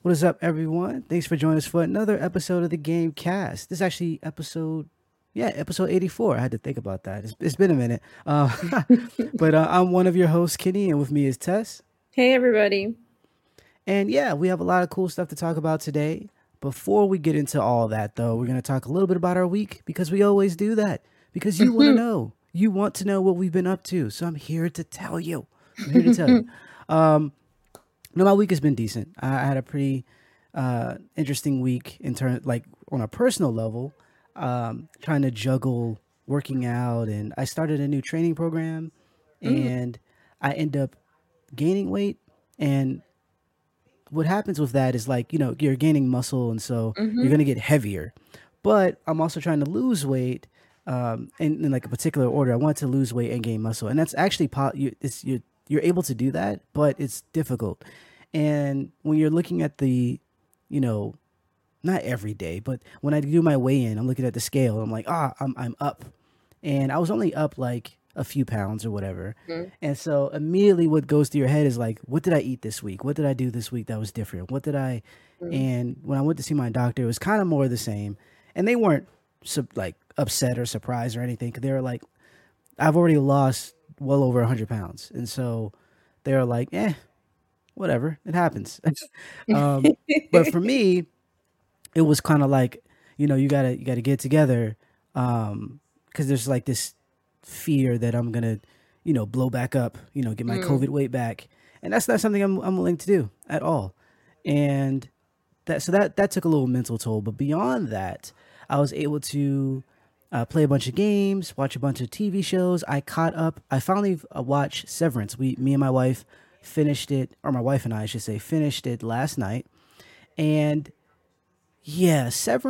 What is up, everyone? Thanks for joining us for another episode of the Game Cast. This is actually episode 84. I had to think about that. It's been a minute. But I'm one of your hosts, Kenny, and with me is Tess. Hey, everybody. And yeah, we have a lot of cool stuff to talk about today. Before we get into all that, though, we're going to talk a little bit about our week because we always do that. Because you want to know. You want to know what we've been up to. So I'm here to tell you. I'm here to tell you. No, my week has been decent. I had a pretty interesting week in turn, like on a personal level, trying to juggle working out, and I started a new training program, Mm, and I end up gaining weight. And what happens with that is like you're gaining muscle, and so you're mhm. gonna get heavier. But I'm also trying to lose weight. In like a particular order, I want to lose weight and gain muscle, and that's actually you're able to do that, but it's difficult. And when you're looking at the, you know, not every day, but when I do my weigh in, I'm looking at the scale. I'm like, I'm up, and I was only up like a few pounds or whatever. Mm, And so immediately, what goes through your head is like, what did I eat this week? What did I do this week that was different? What did I? mm. And when I went to see my doctor, it was kind of more of the same, and they weren't like upset or surprised or anything. 'Cause they were like, I've already lost well over 100 pounds, and so they were like, whatever, it happens. um, but for me, it was kind of like, you gotta get together, because there's like this fear that I'm gonna, blow back up, get my Mm. COVID weight back, and that's not something I'm willing to do at all. And that took a little mental toll. But beyond that, I was able to play a bunch of games, watch a bunch of TV shows. I caught up. I finally watched Severance. Me and my wife finished it, or my wife and I should say, finished it last night. And yeah,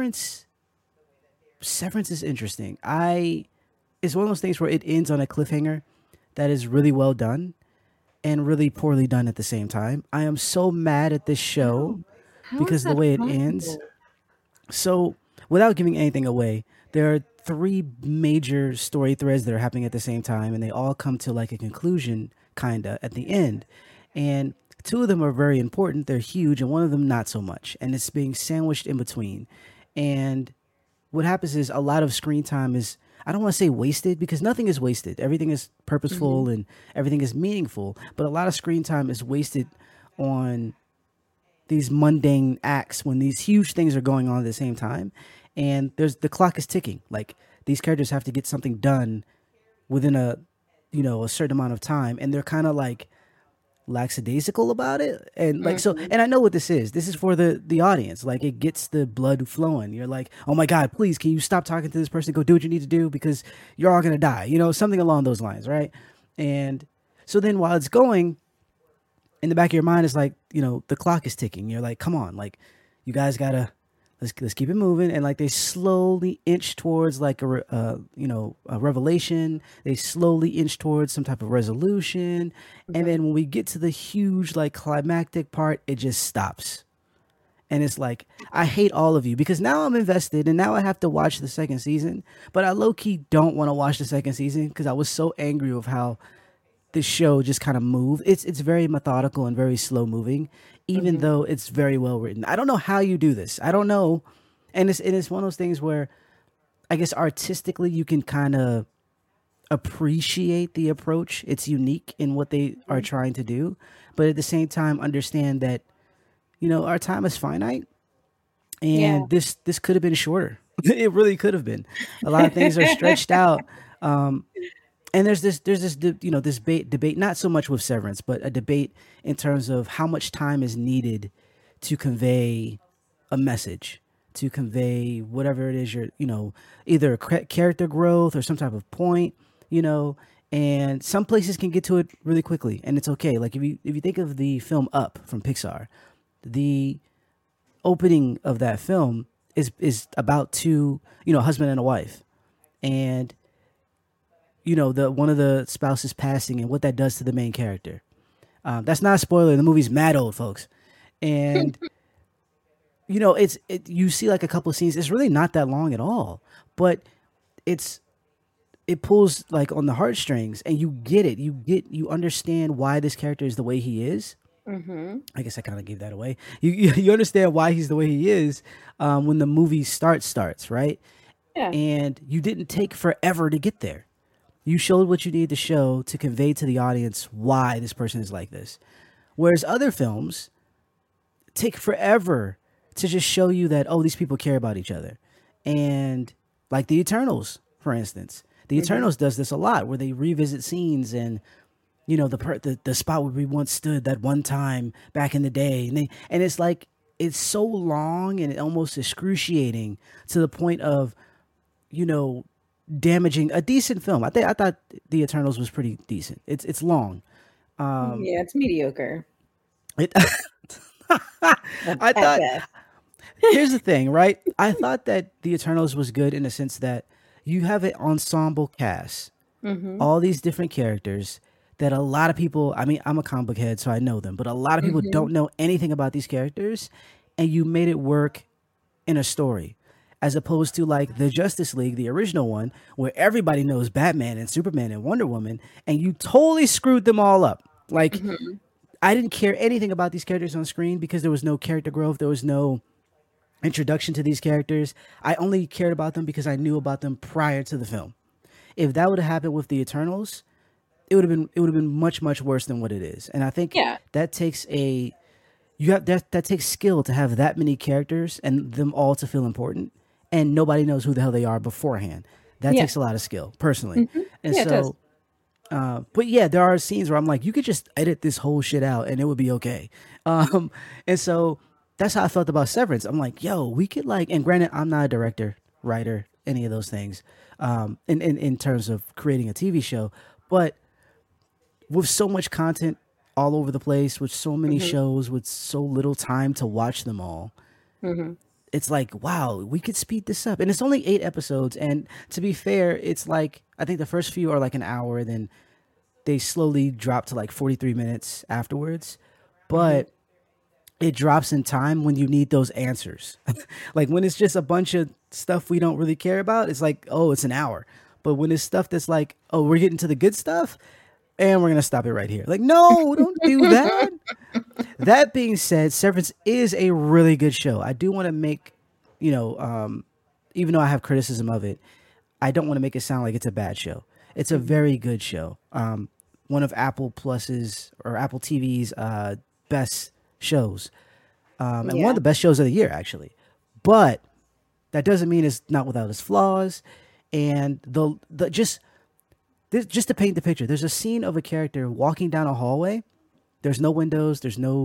Severance is interesting. I It's one of those things where it ends on a cliffhanger that is really well done and really poorly done at the same time. I am so mad at this show How? How is because of the that way it ends. possible? So, without giving anything away, there are three major story threads that are happening at the same time, and they all come to like a conclusion, kinda, at the end. And two of them are very important, they're huge, and one of them not so much. And it's being sandwiched in between. And what happens is a lot of screen time is, I don't want to say wasted because nothing is wasted. Everything is Mhm. purposeful and everything is meaningful, but a lot of screen time is wasted on these mundane acts when these huge things are going on at the same time, and there's the clock is ticking. Like, these characters have to get something done within a certain amount of time, and they're kind of like lackadaisical about it. And like, so, Mhm. and I know what this is. This is for the audience. Like, it gets the blood flowing. You're like, oh my god, please, can you stop talking to this person, go do what you need to do, because you're all gonna die, something along those lines, right? And so then while it's going, in the back of your mind is like, the clock is ticking. You're like, come on, like, you guys gotta, let's keep it moving. And like, they slowly inch towards like a revelation. They slowly inch towards some type of resolution. And Okay. then when we get to the huge like climactic part, it just stops. And it's like, I hate all of you because now I'm invested and now I have to watch the second season. But I low key don't want to watch the second season because I was so angry with how this show just kind of move. It's very methodical and very slow moving, even Mhm. though it's very well written. I don't know how you do this. I don't know, and it's one of those things where I guess artistically you can kind of appreciate the approach. It's unique in what they are Mhm. trying to do, but at the same time understand that our time is finite, Yeah. and this could have been shorter. It really could have been. A lot of things are stretched out. And this debate, not so much with Severance, but a debate in terms of how much time is needed to convey a message, to convey whatever it is either character growth or some type of point, you know and some places can get to it really quickly, and it's okay. Like, if you think of the film Up from Pixar, the opening of that film is about two, husband and a wife, and the one of the spouses passing and what that does to the main character. That's not a spoiler. The movie's mad old, folks, and you see like a couple of scenes. It's really not that long at all, but it's it pulls like on the heartstrings, and you get it. You understand why this character is the way he is, Mhm. I guess I kind of gave that away. You understand why he's the way he is when the movie starts, right? Yeah. And you didn't take forever to get there. You showed what you needed to show to convey to the audience why this person is like this. Whereas other films take forever to just show you that, oh, these people care about each other. And like the Eternals, for instance. The Mhm. Eternals does this a lot where they revisit scenes and the spot where we once stood that one time back in the day, and it's like it's so long and almost excruciating to the point of you know damaging a decent film. I thought the Eternals was pretty decent. It's long. Yeah, it's mediocre It, at I thought best. here's the thing, right? I thought that the Eternals was good in the sense that you have an ensemble cast, Mhm. all these different characters that a lot of people, I mean, I'm a comic book head, so I know them, but a lot of people Mhm. don't know anything about these characters, and you made it work in a story. As opposed to like the Justice League, the original one, where everybody knows Batman and Superman and Wonder Woman, and you totally screwed them all up. Like, Mhm. I didn't care anything about these characters on screen because there was no character growth, there was no introduction to these characters. I only cared about them because I knew about them prior to the film. If that would have happened with the Eternals, it would have been much worse than what it is. And I think Yeah. that takes a you have that takes skill to have that many characters and them all to feel important, and nobody knows who the hell they are beforehand. That Yeah. takes a lot of skill, personally. Mhm. And Yeah, it does. so, but yeah, there are scenes where I'm like, you could just edit this whole shit out and it would be okay. Um, and so that's how I felt about Severance. I'm like, yo, we could like, and granted, I'm not a director, writer, any of those things, in terms of creating a TV show, but with so much content all over the place, with so many Mhm. shows, with so little time to watch them all, Mhm. it's like, wow, we could speed this up. And it's only 8 episodes. And to be fair, it's like, I think the first few are like an hour, then they slowly drop to like 43 minutes afterwards. Mhm. But it drops in time when you need those answers. Like when it's just a bunch of stuff we don't really care about, it's like, oh, it's an hour. But when it's stuff that's like, oh, we're getting to the good stuff, and we're gonna stop it right here. Like, no, don't do that. That being said, Severance is a really good show. I do want to make, you know, even though I have criticism of it, I don't want to make it sound like it's a bad show. It's a Mhm. very good show. One of Apple Plus's or Apple TV's best shows, and one of Yeah. the best shows of the year, actually. But that doesn't mean it's not without its flaws. And the just to paint the picture, there's a scene of a character walking down a hallway. There's no windows.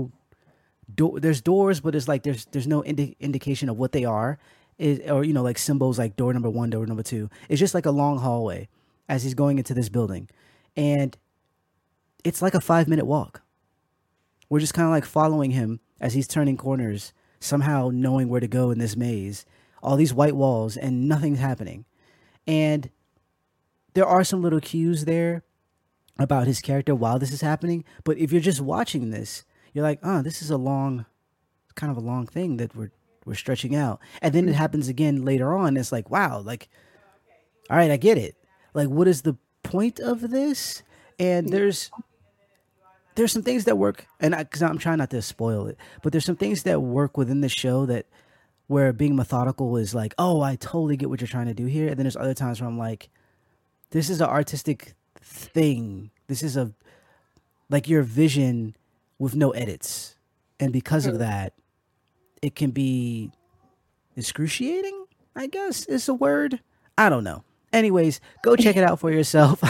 There's doors, but it's like there's no indication of what they are, or like symbols like door number one, door number two. It's just like a long hallway as he's going into this building, and it's like a 5 minute walk. We're just kind of like following him as he's turning corners, somehow knowing where to go in this maze. All these white walls and nothing's happening, and there are some little cues there about his character while this is happening. But if you're just watching this, you're like, oh, this is a long, kind of a long thing that we're stretching out. And then it Mhm. happens again later on. It's like, wow, like, all right, I get it. Like, what is the point of this? And Yeah. there's some things that work, and because I'm trying not to spoil it, but there's some things that work within the show that where being methodical is like, oh, I totally get what you're trying to do here. And then there's other times where I'm like, this is an artistic thing. This is a like your vision with no edits. And because of Mhm. that, it can be excruciating, I guess is a word. I don't know. Anyways, go check it out for yourself.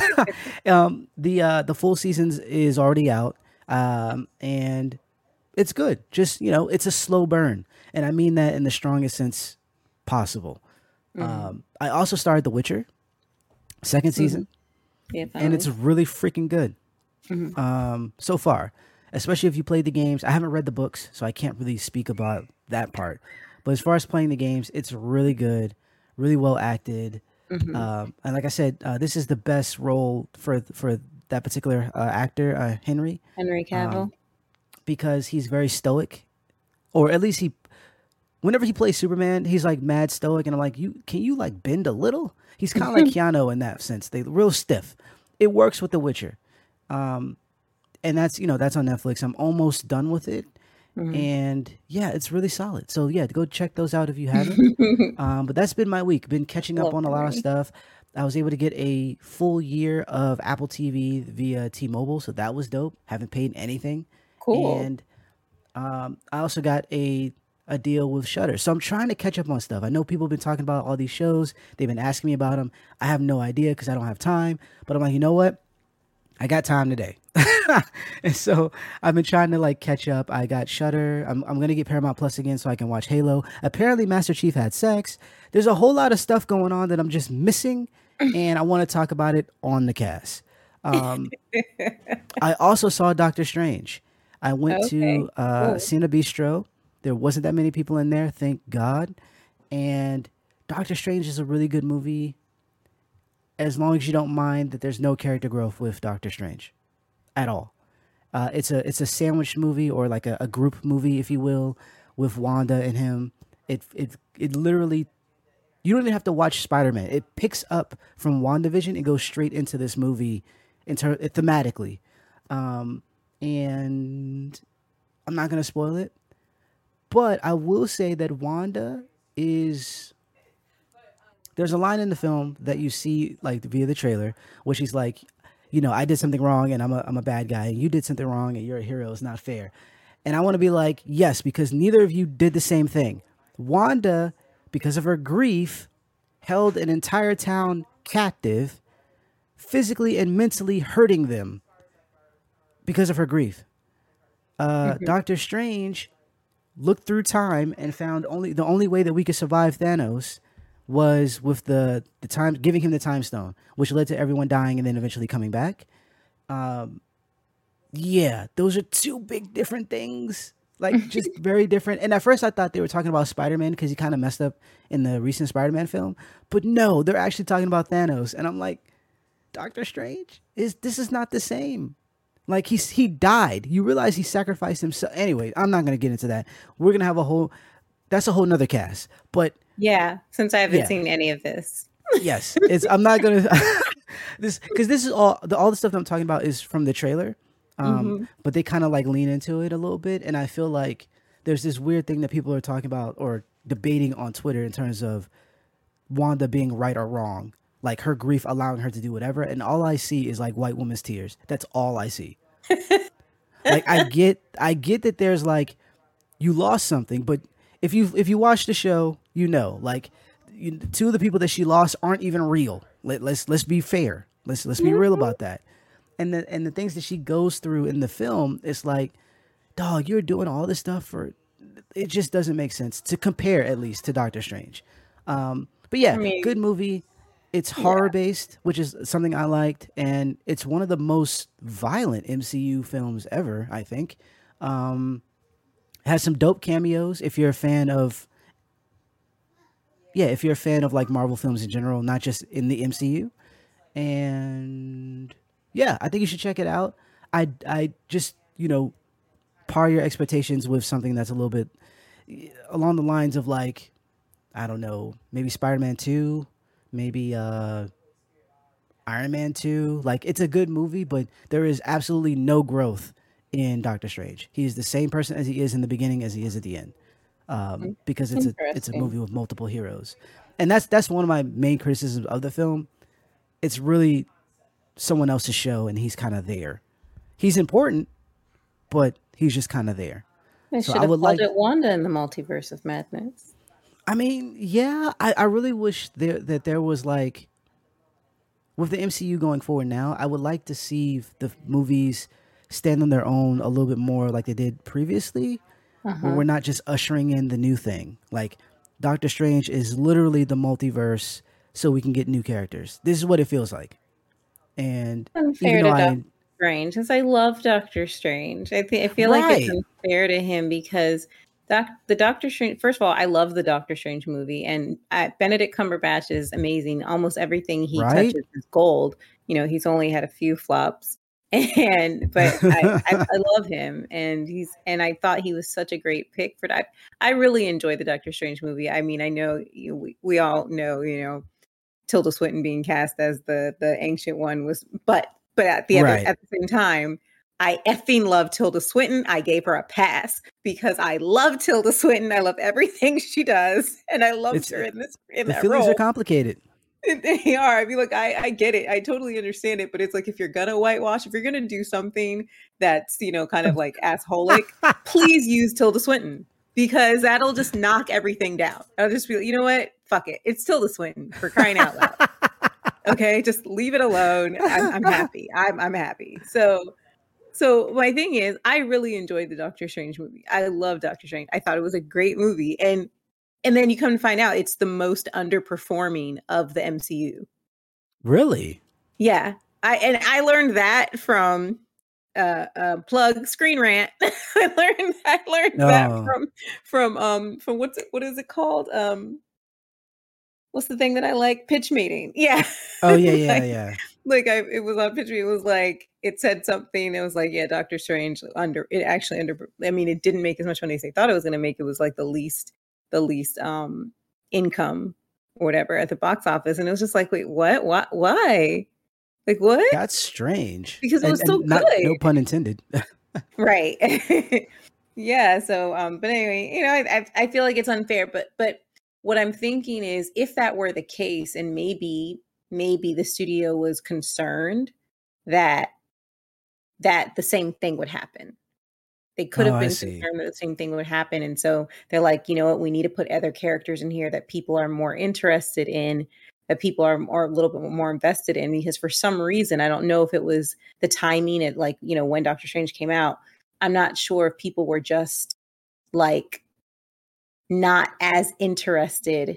The full seasons is already out, and it's good. Just it's a slow burn, and I mean that in the strongest sense possible. Mhm. I also started The Witcher second Mhm. season, Yeah, and it's finally. really freaking good Mhm. so far. Especially if you played the games. I haven't read the books, so I can't really speak about that part. But as far as playing the games, it's really good, really well acted. Mhm. And like I said, this is the best role for that particular actor, Henry, Henry Cavill. because he's very stoic, or at least whenever he plays Superman, he's like mad stoic, and I'm like, you can you like bend a little? He's kind of like Keanu in that sense. They real stiff. It works with The Witcher. and that's that's on Netflix. I'm almost done with it, and yeah, it's really solid. So yeah, go check those out if you haven't. But that's been my week. Been catching up Love on a lot of Henry. stuff. I was able to get a full year of Apple TV via T-Mobile, so that was dope. Haven't paid anything, Cool. and I also got a deal with Shutter. So I'm trying to catch up on stuff. I know people have been talking about all these shows. They've been asking me about them. I have no idea because I don't have time. But I'm like, you know what? I got time today. And so I've been trying to like catch up. I got Shutter. I'm gonna get Paramount Plus again so I can watch Halo. Apparently Master Chief had sex. There's a whole lot of stuff going on that I'm just missing, and I want to talk about it on the cast. Um, I also saw Doctor Strange. I went Okay. to Cool. Cine Bistro. There wasn't that many people in there, thank God. And Doctor Strange is a really good movie as long as you don't mind that there's no character growth with Doctor Strange at all. It's a sandwich movie or like a group movie, if you will, with Wanda and him. It literally you don't even have to watch Spider Man. It picks up from WandaVision and goes straight into this movie thematically. Um, and I'm not gonna spoil it, but I will say that Wanda is. There's a line in the film that you see like via the trailer, where she's like, I did something wrong and I'm a bad guy, and you did something wrong and you're a hero. It's not fair. And I want to be like, yes, because neither of you did the same thing. Wanda, because of her grief, held an entire town captive, physically and mentally hurting them because of her grief. Hmm. Doctor Strange looked through time and found the only way that we could survive Thanos was with the time giving him the time stone, which led to everyone dying and then eventually coming back. Yeah, those are two big different things. Like just very different. And at first I thought they were talking about Spider-Man because he kind of messed up in the recent Spider-Man film. But no, they're actually talking about Thanos. And I'm like, Doctor Strange? This is not the same. Like he died. You realize he sacrificed himself. Anyway, I'm not gonna get into that. We're gonna have a whole that's a whole nother cast. But Yeah, since I haven't yeah, seen any of this. yes. It's I'm not gonna this because this is all the stuff that I'm talking about is from the trailer. Hmm. But they kind of like lean into it a little bit, and I feel like there's this weird thing that people are talking about or debating on Twitter in terms of Wanda being right or wrong, like her grief allowing her to do whatever, and all I see is like white woman's tears. That's all I see. Like I get that there's like you lost something, but if you watch the show, like two of the people that she lost aren't even real. Let's be fair. Let's be real Hmm. about that. And the things that she goes through in the film, it's like, dog, you're doing all this stuff for it just doesn't make sense to compare at least to Doctor Strange. But I yeah, good mean, movie. It's horror yeah. based, which is something I liked, and it's one of the most violent MCU films ever. I think has some dope cameos. If you're a fan of if you're a fan of like Marvel films in general, not just in the MCU, and yeah, I think you should check it out. I just par your expectations with something that's a little bit along the lines of like I don't know, maybe Spider-Man 2, maybe Iron Man 2. Like it's a good movie, but there is absolutely no growth in Doctor Strange. He is the same person as he is in the beginning as he is at the end. Because it's a Interesting. movie with multiple heroes. And that's one of my main criticisms of the film. It's really someone else's show and he's kind of there. He's important, but he's just kind of there. They So should I have would called like it Wanda in the Multiverse of Madness. I mean, yeah, I really wish there was like with the MCU going forward now, I would like to see the movies stand on their own a little bit more like they did previously, where Uh-huh. we're not just ushering in the new thing. Like Doctor Strange is literally the multiverse so we can get new characters. This is what it feels like. And even Unfair though to Doctor I Strange, because I love Doctor Strange. I feel like it's right, unfair to him because the Doctor Strange. First of all, I love the Doctor Strange movie, and Benedict Cumberbatch is amazing. Almost everything he right? touches is gold. He's only had a few flops, and but I love him, and I thought he was such a great pick for that. I really enjoyed the Doctor Strange movie. I mean, I know we all know Tilda Swinton being cast as the ancient one was, but Right. at the same time, I effing love Tilda Swinton. I gave her a pass because I love Tilda Swinton. I love everything she does, and I loved It's her in the that feelings are role. complicated. They are. I mean, like, I get it. I totally understand it. But it's like, if you're gonna whitewash, if you're gonna do something that's, kind of like assholic, please use Tilda Swinton, because that'll just knock everything down. I'll just be like, you know what? Fuck it. It's Tilda Swinton, for crying out loud. Okay, just leave it alone. I'm happy. I'm happy. So my thing is, I really enjoyed the Doctor Strange movie. I love Doctor Strange. I thought it was a great movie, and then you come to find out it's the most underperforming of the MCU. Really? Yeah, I learned that from plug Screen Rant. I learned that Oh, from what is it called? What's the thing that I like? Pitch meeting. Yeah. oh yeah, yeah, like yeah. it was on pitch meeting. It was like, it said something. It was like, yeah, Doctor Strange I mean, it didn't make as much money as they thought it was going to make. It was like the least income or whatever at the box office. And it was just like, wait, what? Why? Like, what? That's strange, Because it and was so not no good. pun intended. Right. Yeah. So, but anyway, I feel like it's unfair, but what I'm thinking is, if that were the case, and maybe the studio was concerned that the same thing would happen. They could Oh, have I been see. concerned that the same thing would happen. And so they're like, you know what, we need to put other characters in here that people are more interested in, that people are a little bit more invested in, because for some reason, I don't know if it was the timing at, like, when Doctor Strange came out. I'm not sure if people were just like not as interested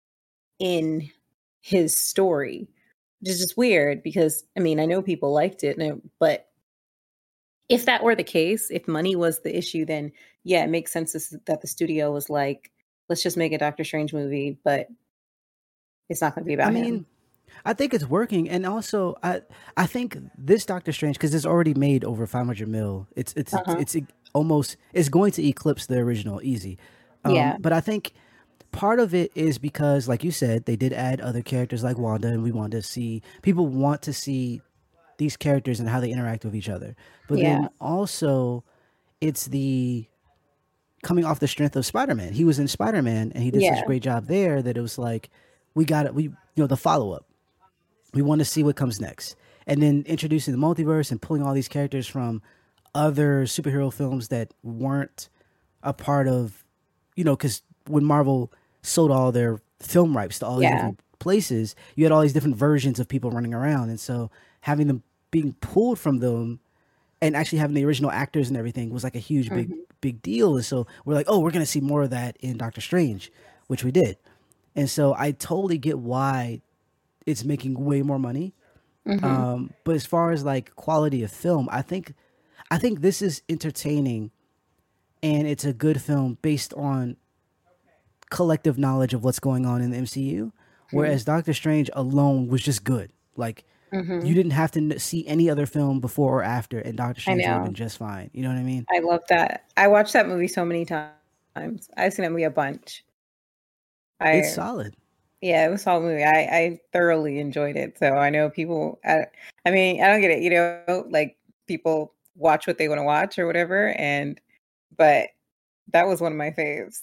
in his story, which is just weird, because I mean, I know people liked it, but if that were the case, if money was the issue, then yeah, it makes sense that the studio was like, let's just make a Doctor Strange movie, but it's not going to be I about him. mean, I think it's working, and also I think this Doctor Strange, because it's already made over 500 mil. Uh-huh. Almost, it's going to eclipse the original easy. Yeah. But I think part of it is because, like you said, they did add other characters like Wanda, and we want to see people want to see these characters and how they interact with each other. But Yeah. then also, it's the coming off the strength of Spider-Man. He was in Spider-Man, and he did such a Yeah. great job there that it was like, we got it. The follow up. We want to see what comes next, and then introducing the multiverse and pulling all these characters from other superhero films that weren't a part of, because when Marvel sold all their film rights to all these Yeah. different places, you had all these different versions of people running around, and so having them being pulled from them and actually having the original actors and everything was like a huge Hmm. big deal. And so we're like, oh, we're gonna see more of that in Doctor Strange, which we did. And so I totally get why it's making way more money. Hmm. But as far as like quality of film, I think this is entertaining, and it's a good film based on collective knowledge of what's going on in the MCU. Hmm. Whereas Doctor Strange alone was just good. Like, you Hmm. didn't have to see any other film before or after, and Doctor I Strange would have been know. just fine. You know what I mean? I love that. I watched that movie so many times. I've seen that movie a bunch. It's I solid. Yeah, it was a solid movie. I thoroughly enjoyed it. So I know people. I mean, I don't get it. Like, people watch what they want to watch or whatever, but that was one of my faves.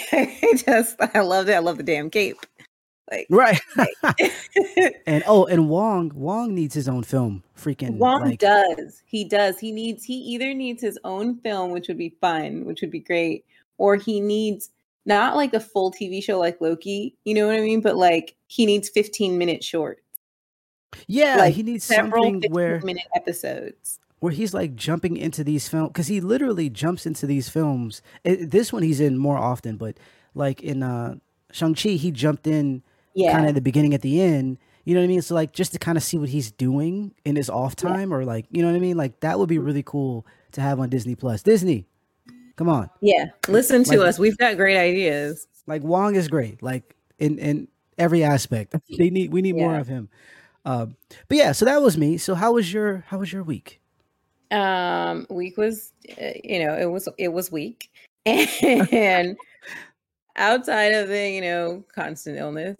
I loved it. I love the damn cape. Like, Right. like And Wong needs his own film. Freaking Wong like, does. He does. He either needs his own film, which would be fun, which would be great, or he needs not like a full TV show like Loki, you know what I mean? But like, he needs 15-minute short, yeah, like he needs several something 15-minute episodes. where he's like jumping into these films, because he literally jumps into these films. This one he's in more often, but like in Shang-Chi, he jumped in kind of Yeah. at the beginning, at the end. You know what I mean? So like, just to kind of see what he's doing in his off Yeah. time, or like, you know what I mean? Like, that would be really cool to have on Disney Plus. Disney, come on. Yeah. Listen Like to us. We've got great ideas. like Wong is great. Like, in every aspect. We need more Yeah. of him. But yeah, so that was me. So how was your week? Week was, it was weak. And outside of the, constant illness,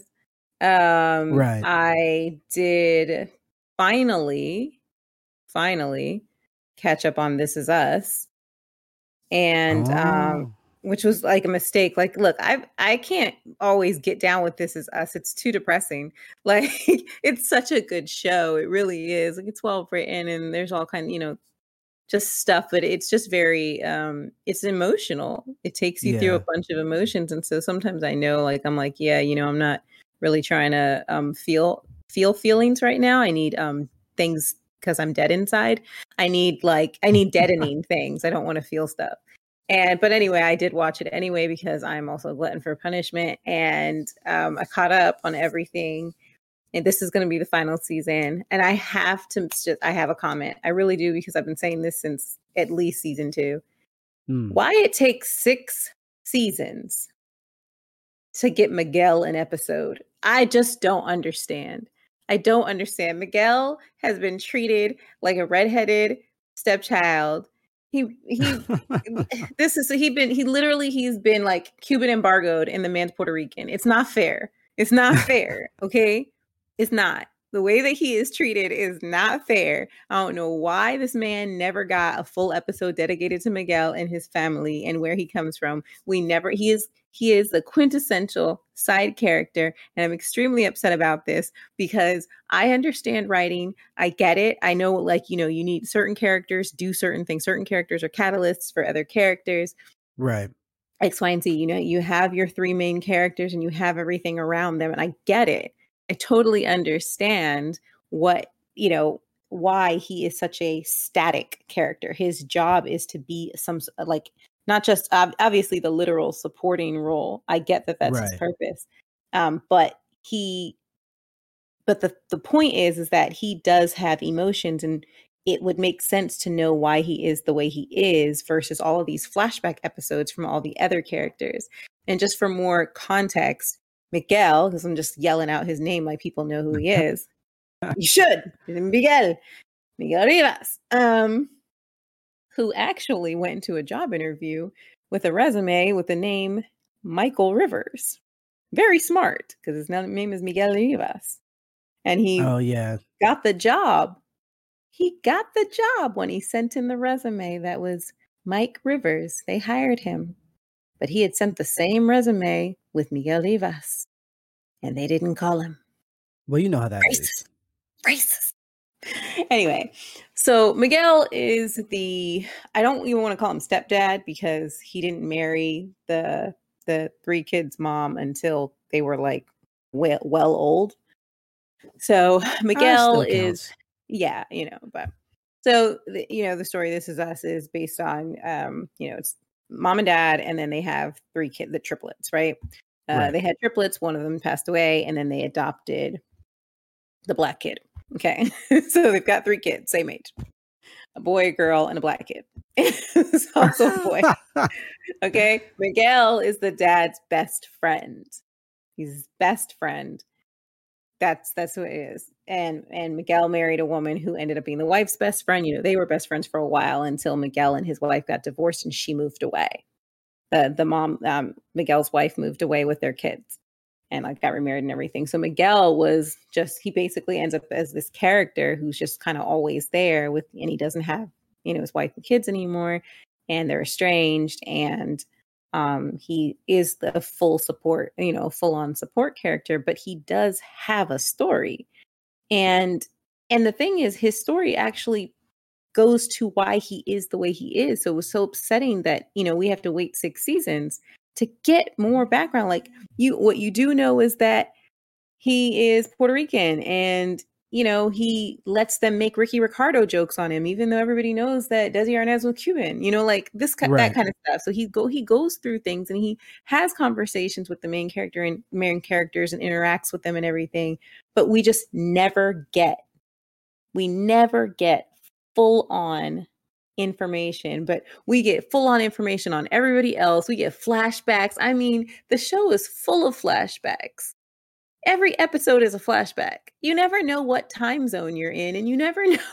Right. I did finally, finally catch up on This Is Us, and Oh, which was like a mistake. Like, look, I can't always get down with This Is Us. It's too depressing. Like, it's such a good show. It really is. Like, it's well written, and there's all kind of, just stuff, but it's just very it's emotional. It takes you through a yeah. bunch of emotions, and so sometimes I know, like, I'm like, yeah, I'm not really trying to feel feelings right now. I need things, because I'm dead inside. I need deadening things. I don't want to feel stuff. But anyway, I did watch it anyway because I'm also a glutton for punishment, and I caught up on everything, and this is going to be the final season. And I have to I have a comment. I really do, because I've been saying this since at least season 2. Mm. Why it takes 6 seasons to get Miguel an episode, I just don't understand. I don't understand. Miguel has been treated like a redheaded stepchild. He he's been like Cuban embargoed, and the man's Puerto Rican. It's not fair. It's not fair. Okay. It's not. The way that he is treated is not fair. I don't know why this man never got a full episode dedicated to Miguel and his family and where he comes from. He is the quintessential side character, and I'm extremely upset about this because I understand writing. I get it. I know, like, you need certain characters do certain things. Certain characters are catalysts for other characters. Right. X, Y, and Z. You have your 3 main characters and you have everything around them, and I get it. I totally understand why he is such a static character. His job is to be like, not just obviously the literal supporting role. I get that that's his Right. purpose. But the point is that he does have emotions, and it would make sense to know why he is the way he is versus all of these flashback episodes from all the other characters. And just for more context, Miguel, because I'm just yelling out his name like people know who he is. You should. Miguel Rivas, who actually went into a job interview with a resume with the name Michael Rivers. Very smart, because his name is Miguel Rivas. And he Oh yeah. got the job. He got the job when he sent in the resume that was Mike Rivers. They hired him. But he had sent the same resume with Miguel Rivas, and they didn't call him. Well, you know how that is. Racist. Anyway, so Miguel is I don't even want to call him stepdad, because he didn't marry the 3 kids' mom until they were like well old. So Miguel Still is, counts. yeah, but so the story This Is Us is based on it's mom and dad, and then they have 3 kids, the triplets, right? Right. They had triplets, one of them passed away, and then they adopted the black kid. Okay. So they've got 3 kids, same age. A boy, a girl, and a black kid. It's also a boy. Okay. Miguel is the dad's best friend. He's his best friend. That's who it is. And Miguel married a woman who ended up being the wife's best friend. They were best friends for a while until Miguel and his wife got divorced and she moved away. The mom, Miguel's wife, moved away with their kids and like got remarried and everything. So Miguel he basically ends up as this character who's just kind of always there and he doesn't have, his wife and kids anymore, and they're estranged, and he is the full support, full on support character, but he does have a story. And the thing is, his story actually goes to why he is the way he is. So it was so upsetting that, we have to wait 6 seasons to get more background. Like, what you do know is that he is Puerto Rican, and he lets them make Ricky Ricardo jokes on him, even though everybody knows that Desi Arnaz was Cuban, like that kind of stuff. So he goes through things, and he has conversations with the main characters and interacts with them and everything. But we just never get full on information, but we get full on information on everybody else. We get flashbacks. I mean, the show is full of flashbacks. Every episode is a flashback. You never know what time zone you're in, and you never know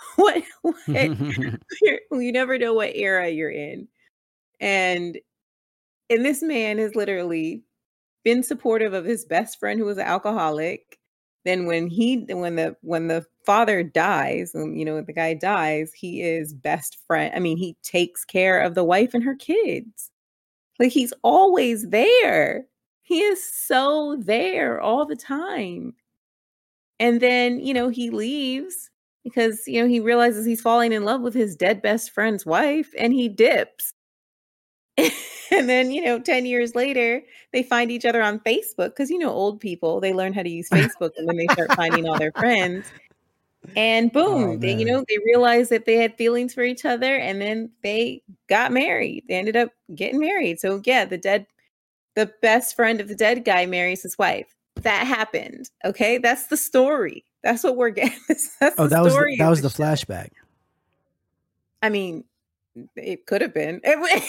you never know what era you're in. And this man has literally been supportive of his best friend who was an alcoholic. Then when the father dies, and the guy dies, he is best friend. I mean, he takes care of the wife and her kids. Like, he's always there. He is so there all the time. And then, he leaves because, he realizes he's falling in love with his dead best friend's wife, and he dips. And then, 10 years later, they find each other on Facebook because, old people, they learn how to use Facebook, and then they start finding all their friends. And Oh boom, man. they realized that they had feelings for each other, and then they got married. They ended up getting married. So yeah, the best friend of the dead guy marries his wife. That happened. Okay, that's the story. That's what we're getting. That's Oh, the that was story that of was the the show. flashback. I mean, it could have been.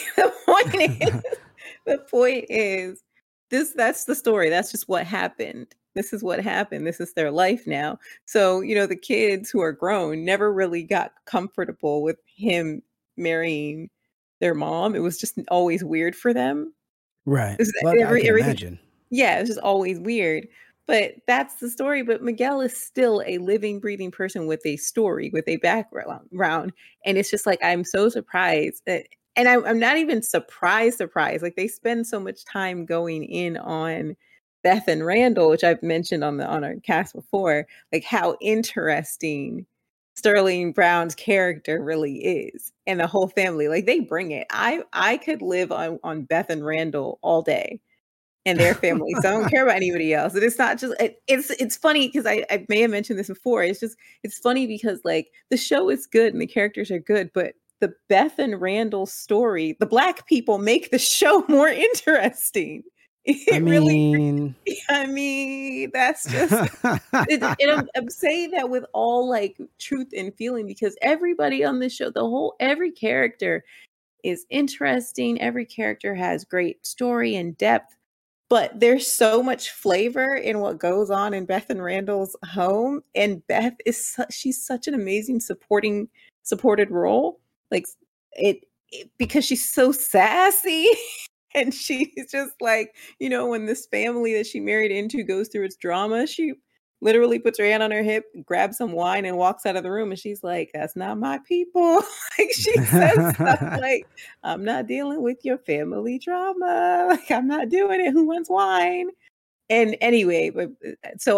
The point is, that's the story. That's just what happened. This is what happened. This is their life now. So, the kids who are grown never really got comfortable with him marrying their mom. It was just always weird for them. Right. It was Well, I can everything. imagine. Yeah, it's just always weird. But that's the story. But Miguel is still a living, breathing person with a story, with a background. And it's just like, I'm so surprised. And I'm not even surprised. Like, they spend so much time going in on Beth and Randall, which I've mentioned on our cast before, like how interesting Sterling Brown's character really is, and the whole family. Like, they bring it. I could live on Beth and Randall all day and their family. So I don't care about anybody else. And it's not just it's funny because I may have mentioned this before. It's funny because, like, the show is good and the characters are good, but the Beth and Randall story, the Black people make the show more interesting. I It really, mean, I mean, that's just I'm saying that with all, like, truth and feeling, because everybody on this show, every character is interesting. Every character has great story and depth, but there's so much flavor in what goes on in Beth and Randall's home. And Beth she's such an amazing supported role. Like, because she's so sassy. And she's just like, when this family that she married into goes through its drama, she literally puts her hand on her hip, grabs some wine, and walks out of the room. And she's like, "That's not my people." Like, she says stuff like, "I'm not dealing with your family drama. Like, I'm not doing it. Who wants wine?" And anyway, but so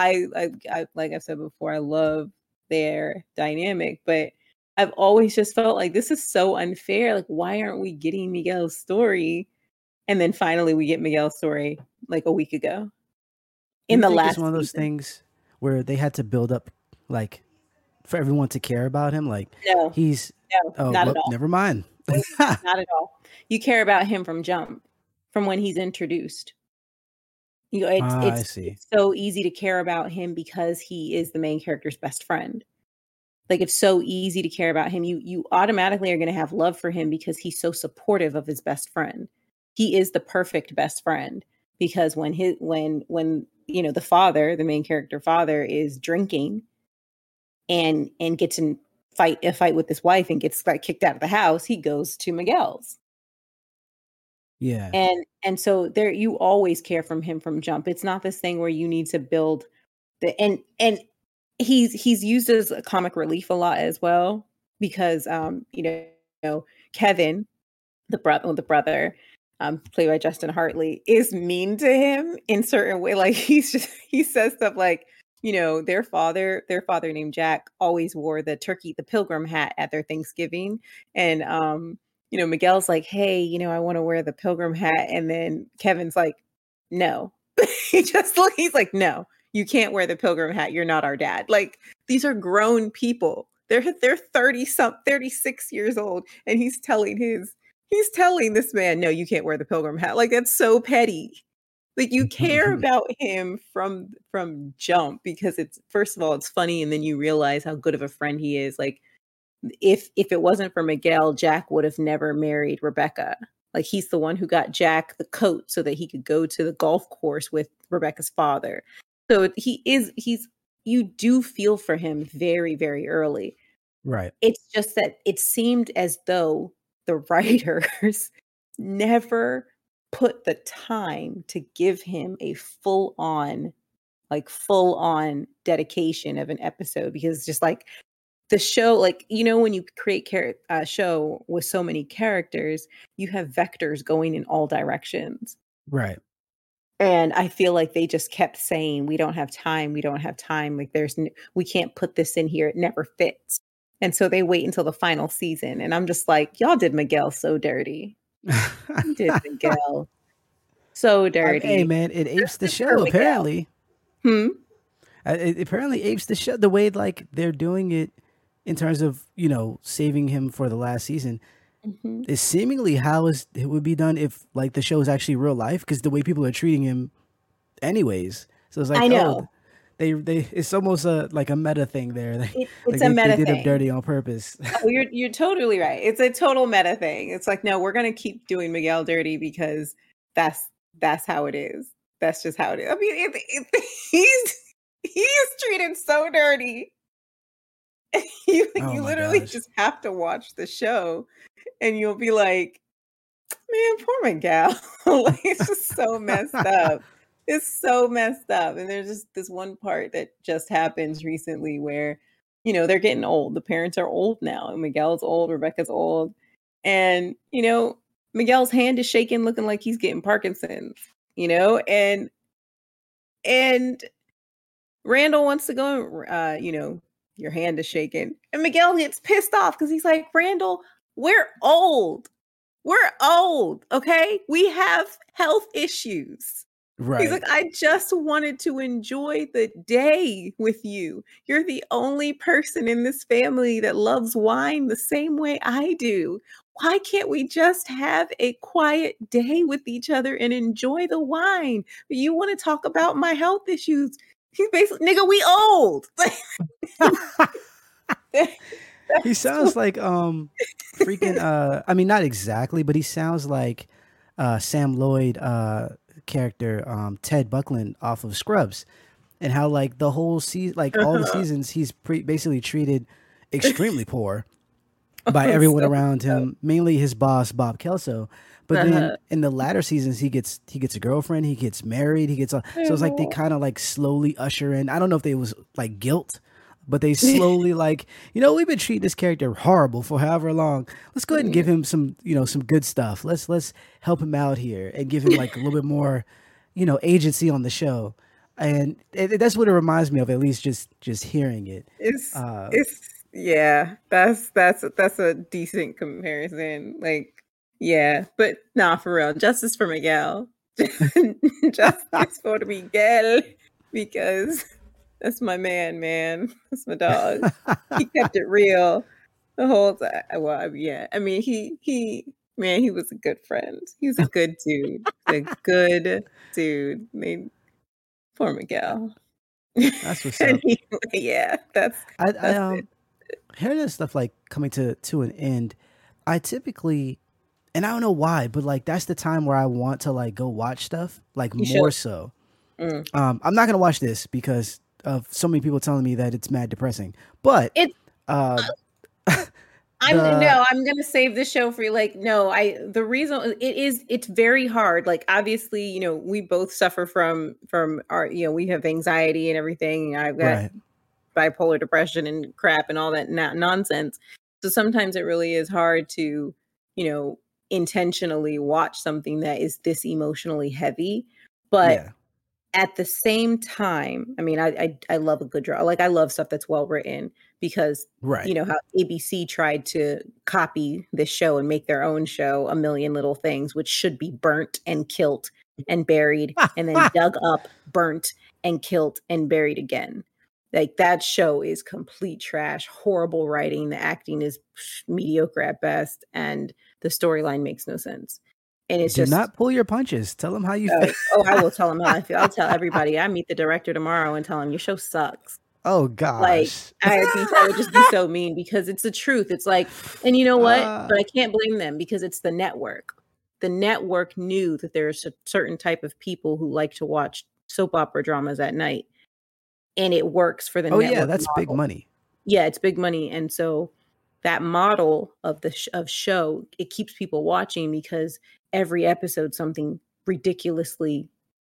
I like I've said before, I love their dynamic, but I've always just felt like this is so unfair. Like, why aren't we getting Miguel's story? And then finally we get Miguel's story like a week ago do in you the think it's last one of those season. things where they had to build up, like, for everyone to care about him? Like, No, he's, no, oh, not at well, all. never mind. Nope, not at all. You care about him from jump, from when he's introduced. It's Ah, I it's see. it's so easy to care about him because he is the main character's best friend. Like, it's so easy to care about him. You automatically are going to have love for him because he's so supportive of his best friend. He is the perfect best friend, because when the father, the main character father, is drinking and gets in a fight with his wife and gets, like, kicked out of the house, he goes to Miguel's. Yeah. And so there, you always care from him from jump. It's not this thing where you need to build and he's used as a comic relief a lot as well, because Kevin, the brother, played by Justin Hartley, is mean to him in certain way. Like, he says stuff like, their father named Jack always wore the pilgrim hat at their Thanksgiving. And Miguel's like, "Hey, I want to wear the pilgrim hat." And then Kevin's like, "No." He's like, "No, you can't wear the pilgrim hat. You're not our dad." Like, these are grown people. They're 36 years old, and he's telling this man, "No, you can't wear the pilgrim hat." Like, that's so petty. Like, you care about him from jump, because it's, first of all, it's funny, and then you realize how good of a friend he is. Like, if it wasn't for Miguel, Jack would have never married Rebecca. Like, he's the one who got Jack the coat so that he could go to the golf course with Rebecca's father. So he's you do feel for him very, very early. Right. It's just that it seemed as though the writers never put the time to give him a full on, like full on dedication of an episode, because it's just like the show, like, when you create a show with so many characters, you have vectors going in all directions. Right. And I feel like they just kept saying, we don't have time. We don't have time. Like we can't put this in here. It never fits. And so they wait until the final season. And I'm just like, y'all did Miguel so dirty. You did Miguel so dirty. Hey, man, it apes the show, apparently. It apparently apes the show, the way like they're doing it in terms of, saving him for the last season. Is seemingly how it would be done if like the show is actually real life, because the way people are treating him anyways. So it's like, I know. They it's almost like a meta thing there. It's a meta thing. They did him dirty on purpose. Oh, you're totally right. It's a total meta thing. It's like, no, we're gonna keep doing Miguel dirty because that's how it is. That's just how it is. I mean, he's treated so dirty. You literally just have to watch the show, and you'll be like, man, poor Miguel. Like, it's just so messed up. It's so messed up. And there's just this one part that just happens recently where, they're getting old. The parents are old now. And Miguel's old, Rebecca's old. And, Miguel's hand is shaking, looking like he's getting Parkinson's, and Randall wants to go, your hand is shaking. And Miguel gets pissed off because he's like, Randall, we're old. We're old, okay? We have health issues. Right. He's like, I just wanted to enjoy the day with you. You're the only person in this family that loves wine the same way I do. Why can't we just have a quiet day with each other and enjoy the wine? But you want to talk about my health issues. He's basically, nigga, we old. He sounds like freaking I mean, not exactly, but he sounds like Sam Lloyd character Ted Buckland off of Scrubs, and how like the whole season, like all the seasons, he's basically treated extremely poor by everyone around him, mainly his boss Bob Kelso. But then in the latter seasons, he gets a girlfriend, he gets married, so it's like they kind of like slowly usher in. I don't know if they was like guilt, but they slowly like, we've been treating this character horrible for however long. Let's go ahead and give him some, some good stuff. Let's help him out here and give him like a little bit more, agency on the show. And that's what it reminds me of, at least just hearing it. Yeah, that's a decent comparison. Like, yeah, but nah, for real. Justice for Miguel. Justice for Miguel, because that's my man. That's my dog. He kept it real the whole time. Well, yeah. I mean, he was a good friend. He was a good dude. A good dude. Poor Miguel. That's what's up. Yeah, that's it. Hearing this stuff like coming to an end, I typically, and I don't know why, but like that's the time where I want to like go watch stuff, like more so. I'm not gonna watch this because of so many people telling me that it's mad depressing. But I'm gonna save this show for you. Like, no, the reason it's very hard. Like, obviously, we both suffer from our, we have anxiety and everything. I've got bipolar depression and crap and all that nonsense. So sometimes it really is hard to, intentionally watch something that is this emotionally heavy. But at the same time, I mean, I love a good drama. Like, I love stuff that's well written, because how ABC tried to copy this show and make their own show, A Million Little Things, which should be burnt and killed and buried and then dug up, burnt and killed and buried again. Like, that show is complete trash, horrible writing. The acting is mediocre at best, and the storyline makes no sense. And it's Do not pull your punches. Tell them how you feel. I will tell them how I feel. I'll tell everybody. I meet the director tomorrow and tell him your show sucks. Oh gosh. Like, I would just be so mean, because it's the truth. It's like, and you know what? But I can't blame them, because it's the network. The network knew that there's a certain type of people who like to watch soap opera dramas at night. And it works for the network. Yeah, that's model. Big money. Yeah, it's big money. And so that model of the show, it keeps people watching, because every episode something ridiculously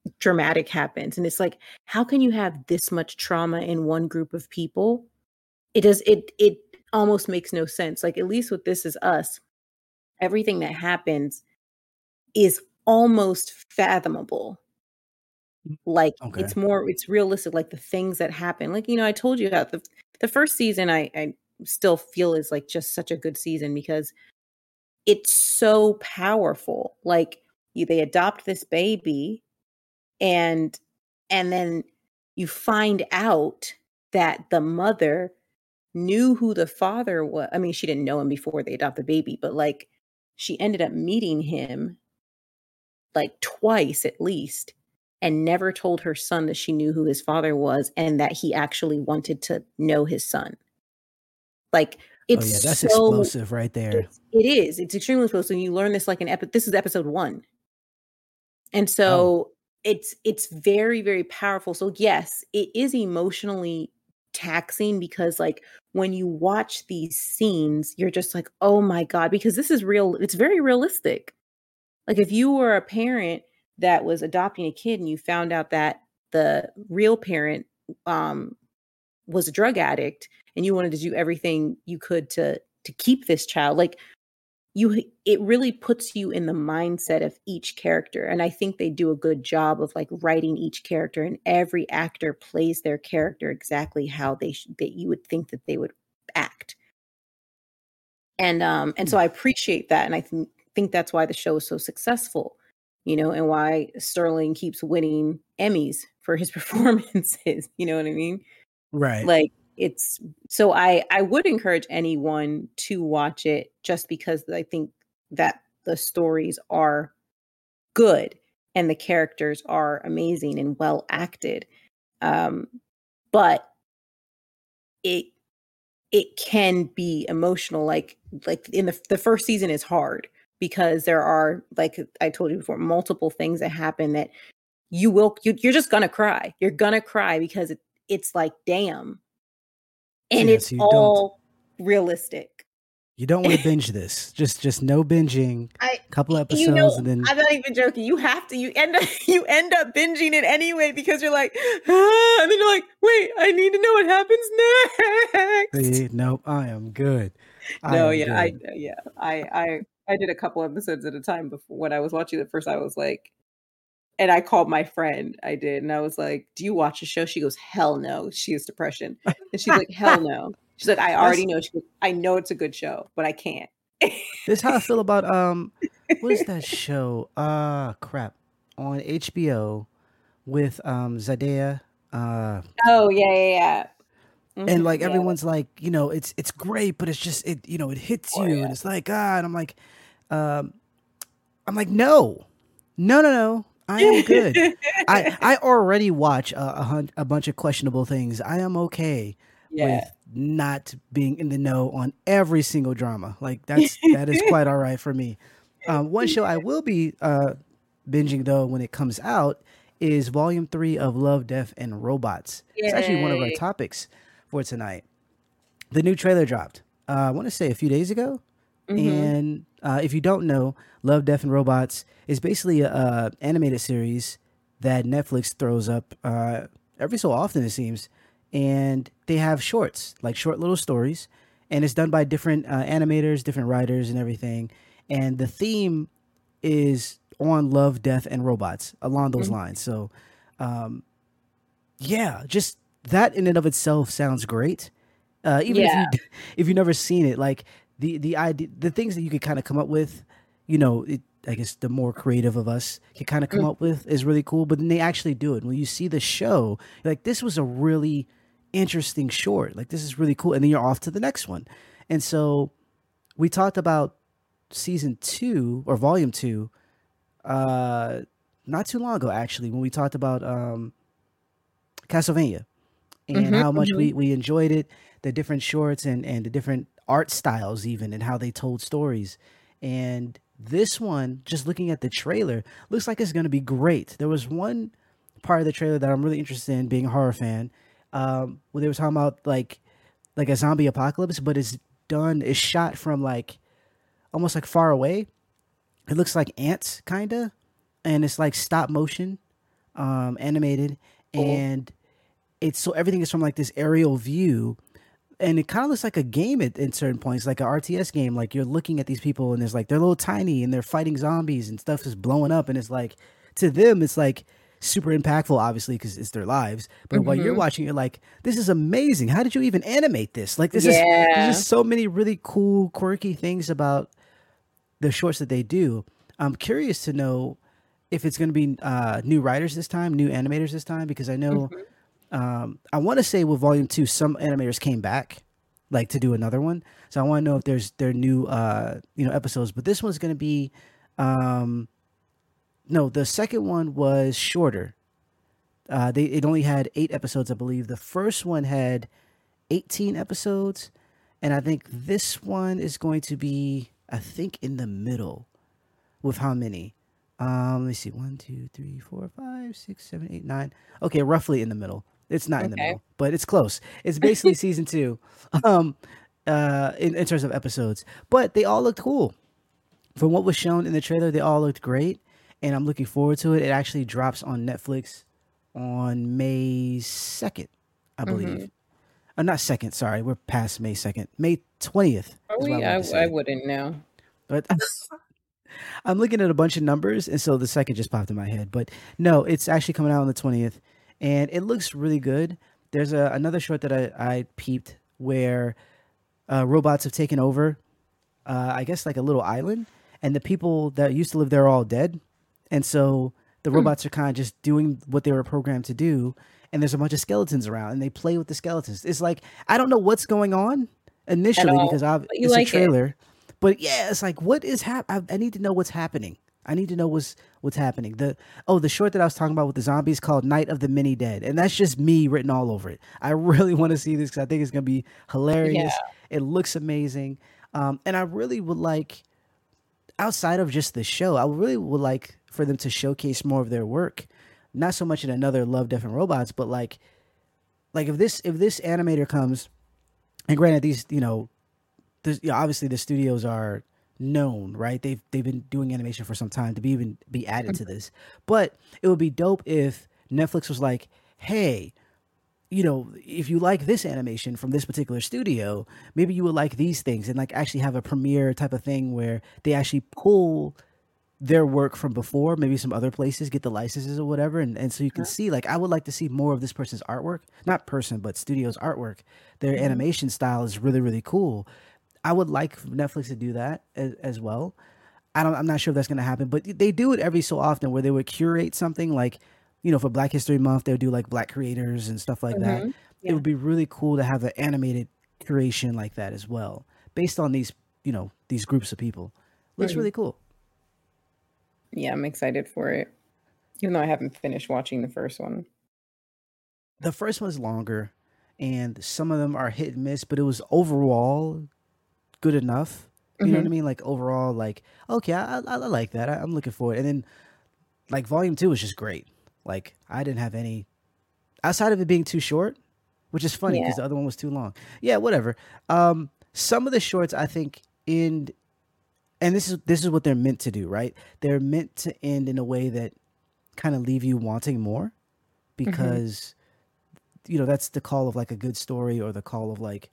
dramatic happens. And it's like, how can you have this much trauma in one group of people? It almost makes no sense. Like, at least with This Is Us, everything that happens is almost fathomable. Like, Okay. it's realistic, like the things that happen. Like, I told you about the first season, I still feel is like just such a good season because it's so powerful. Like, they adopt this baby, and then you find out that the mother knew who the father was. I mean, she didn't know him before they adopted the baby, but like, she ended up meeting him like twice at least, and never told her son that she knew who his father was and that he actually wanted to know his son. Like, Oh yeah, it's that's so explosive right there. it is. It's extremely close. And you learn this like this is episode 1. And Oh, so it's very, very powerful. So yes, it is emotionally taxing because like when you watch these scenes, you're just like, oh my God, because this is real, it's very realistic. Like, if you were a parent that was adopting a kid and you found out that the real parent um, was a drug addict and you wanted to do everything you could to keep this child, like, it really puts you in the mindset of each character. And I think they do a good job of like writing each character, and every actor plays their character exactly how that you would think that they would act. And hmm, so I appreciate that, and I think that's why the show is so successful, and why Sterling keeps winning Emmys for his performances. You know what I mean? right. Like, it's so I would encourage anyone to watch it just because I think that the stories are good and the characters are amazing and well acted. Um, but it it can be emotional. Like in the first season is hard because there are, like I told you before, multiple things that happen that you're just gonna cry. You're gonna cry because it's like, damn, So and yeah, it's so all realistic. you don't want to binge this. Just no binging. I Couple you episodes know, and then I'm not even joking. You have to. You end up binging it anyway because you're like, ah, and then you're like, wait, I need to know what happens next. see, nope, I am good. I No, am yeah, good. I did a couple episodes at a time before when I was watching it first. I was like, and I called my friend. I did, and I was like, "Do you watch a show?" She goes, "Hell no." She has depression, and she's like, "Hell no." She's like, "I already That's know." She goes, "I know it's a good show, but I can't." this is how I feel about what is that show? Crap. On HBO with Zendaya. Uh Oh yeah, yeah, yeah. and like Yeah. everyone's like, it's great, but it's just it hits Oh you and it's like, and um I'm like, no. No, no, no. I am good. yeah. I already watch a bunch of questionable things. I am okay Yeah. with not being in the know on every single drama. Like that is quite all right for me. One show I will be binging though when it comes out is Volume 3 of Love, Death, and Robots. It's actually one of our Yay. topics for tonight. The new trailer dropped. I want to say a few days ago. Mhm. And if you don't know, Love, Death, and Robots is basically a animated series that Netflix throws up every so often, it seems. And they have shorts, like short little stories. And it's done by different animators, different writers, and everything. And the theme is on love, death, and robots along those Mhm. lines. So, yeah, just that in and of itself sounds great. Even if Yeah. you if you've never seen it, like the idea, the things that you could kind of come up with, I guess the more creative of us can kind of come up Mhm. with is really cool. But then they actually do it. When you see the show, you're like, this was a really interesting short. Like this is really cool, and then you're off to the next one. And so we talked about season 2 or volume 2 uh not too long ago actually when we talked about Castlevania and Mhm. how much Mhm. we enjoyed it, the different shorts and the different art styles even and how they told stories. And this one, just looking at the trailer, looks like it's going to be great. There was one part of the trailer that I'm really interested in, being a horror fan, when they were talking about like a zombie apocalypse, but it's shot from like almost like far away. It looks like ants kinda, and it's like stop motion. animated, Cool. and it's so everything is from like this aerial view, and it kind of looks like a game at certain points, like an RTS game. Like you're looking at these people, and there's like they're a little tiny, and they're fighting zombies, and stuff is blowing up, and it's like to them, it's like super impactful, obviously, because it's their lives. But while you're Hmm. watching, you're like, this is amazing. How did you even animate this? Like this is there's Yeah. just so many really cool, quirky things about the shorts that they do. I'm curious to know if it's going to be new writers this time, new animators this time, because I know Hmm. I want to say with Volume Two, some animators came back, like to do another one. So I want to know if their new episodes. But this one's going to be um, no, the second one was shorter. They it only had 8 episodes, I believe. The first one had 18 episodes, and I think this one is going to be, I think, in the middle with how many? Let me see. One, two, three, four, five, six, seven, eight, nine. Okay, roughly in the middle. It's not in the Okay. middle, but it's close. It's basically season two, um, in terms of episodes. But they all looked cool. From what was shown in the trailer, they all looked great, and I'm looking forward to it. It actually drops on Netflix on May 2nd, I Hmm. believe. Not second. Sorry, we're past May 2nd. May 20th Are is what I we? wanted to I say. wouldn't know. But I'm looking at a bunch of numbers, and so the second just popped in my head. But no, it's actually coming out on the 20th, and it looks really good. There's another short that I peeped where robots have taken over, I guess, like a little island, and the people that used to live there are all dead. And so the Hmm. robots are kind of just doing what they were programmed to do. And there's a bunch of skeletons around, and they play with the skeletons. It's like, I don't know what's going on At initially because all. But you it's a like it. trailer, but yeah, it's like, what is I need to know what's happening. I need to know what's happening. The short that I was talking about with the zombies called Night of the Mini Dead, and that's just me written all over it. I really want to see this because I think it's gonna be Yeah. hilarious. It looks amazing, and I really would like, outside of just the show, I really would like for them to showcase more of their work. Not so much in another Love, Death, and Robots, but like if this animator comes, and granted these obviously the studios are known, right? They've been doing animation for some time to be added to this, but it would be dope if Netflix was like, hey, if you like this animation from this particular studio, maybe you would like these things, and like actually have a premiere type of thing where they actually pull their work from before, maybe some other places, get the licenses or whatever, and so you can see, like, I would like to see more of this person's artwork, not person, but studio's artwork. Their Mhm. animation style is really, really cool. I would like Netflix to do that as well. I'm not sure if that's going to happen, but they do it every so often where they would curate something like, for Black History Month, they would do like Black creators and stuff like that. Mhm. It Yeah. would be really cool to have an animated curation like that as well, based on these groups of people. Looks Mhm. really cool. Yeah, I'm excited for it. Even though I haven't finished watching the first one. The first one's longer, and some of them are hit and miss, but it was overall good enough. You know what I Mhm. mean? Like overall, like, okay, I like that. I'm looking for it. And then like Volume Two was just great. Like I didn't have any outside of it being too short, which is funny Yeah. because the other one was too long. Yeah, whatever. Some of the shorts I think end, and this is what they're meant to do, right? They're meant to end in a way that kind of leave you wanting more Mhm. because that's the call of like a good story, or the call of like,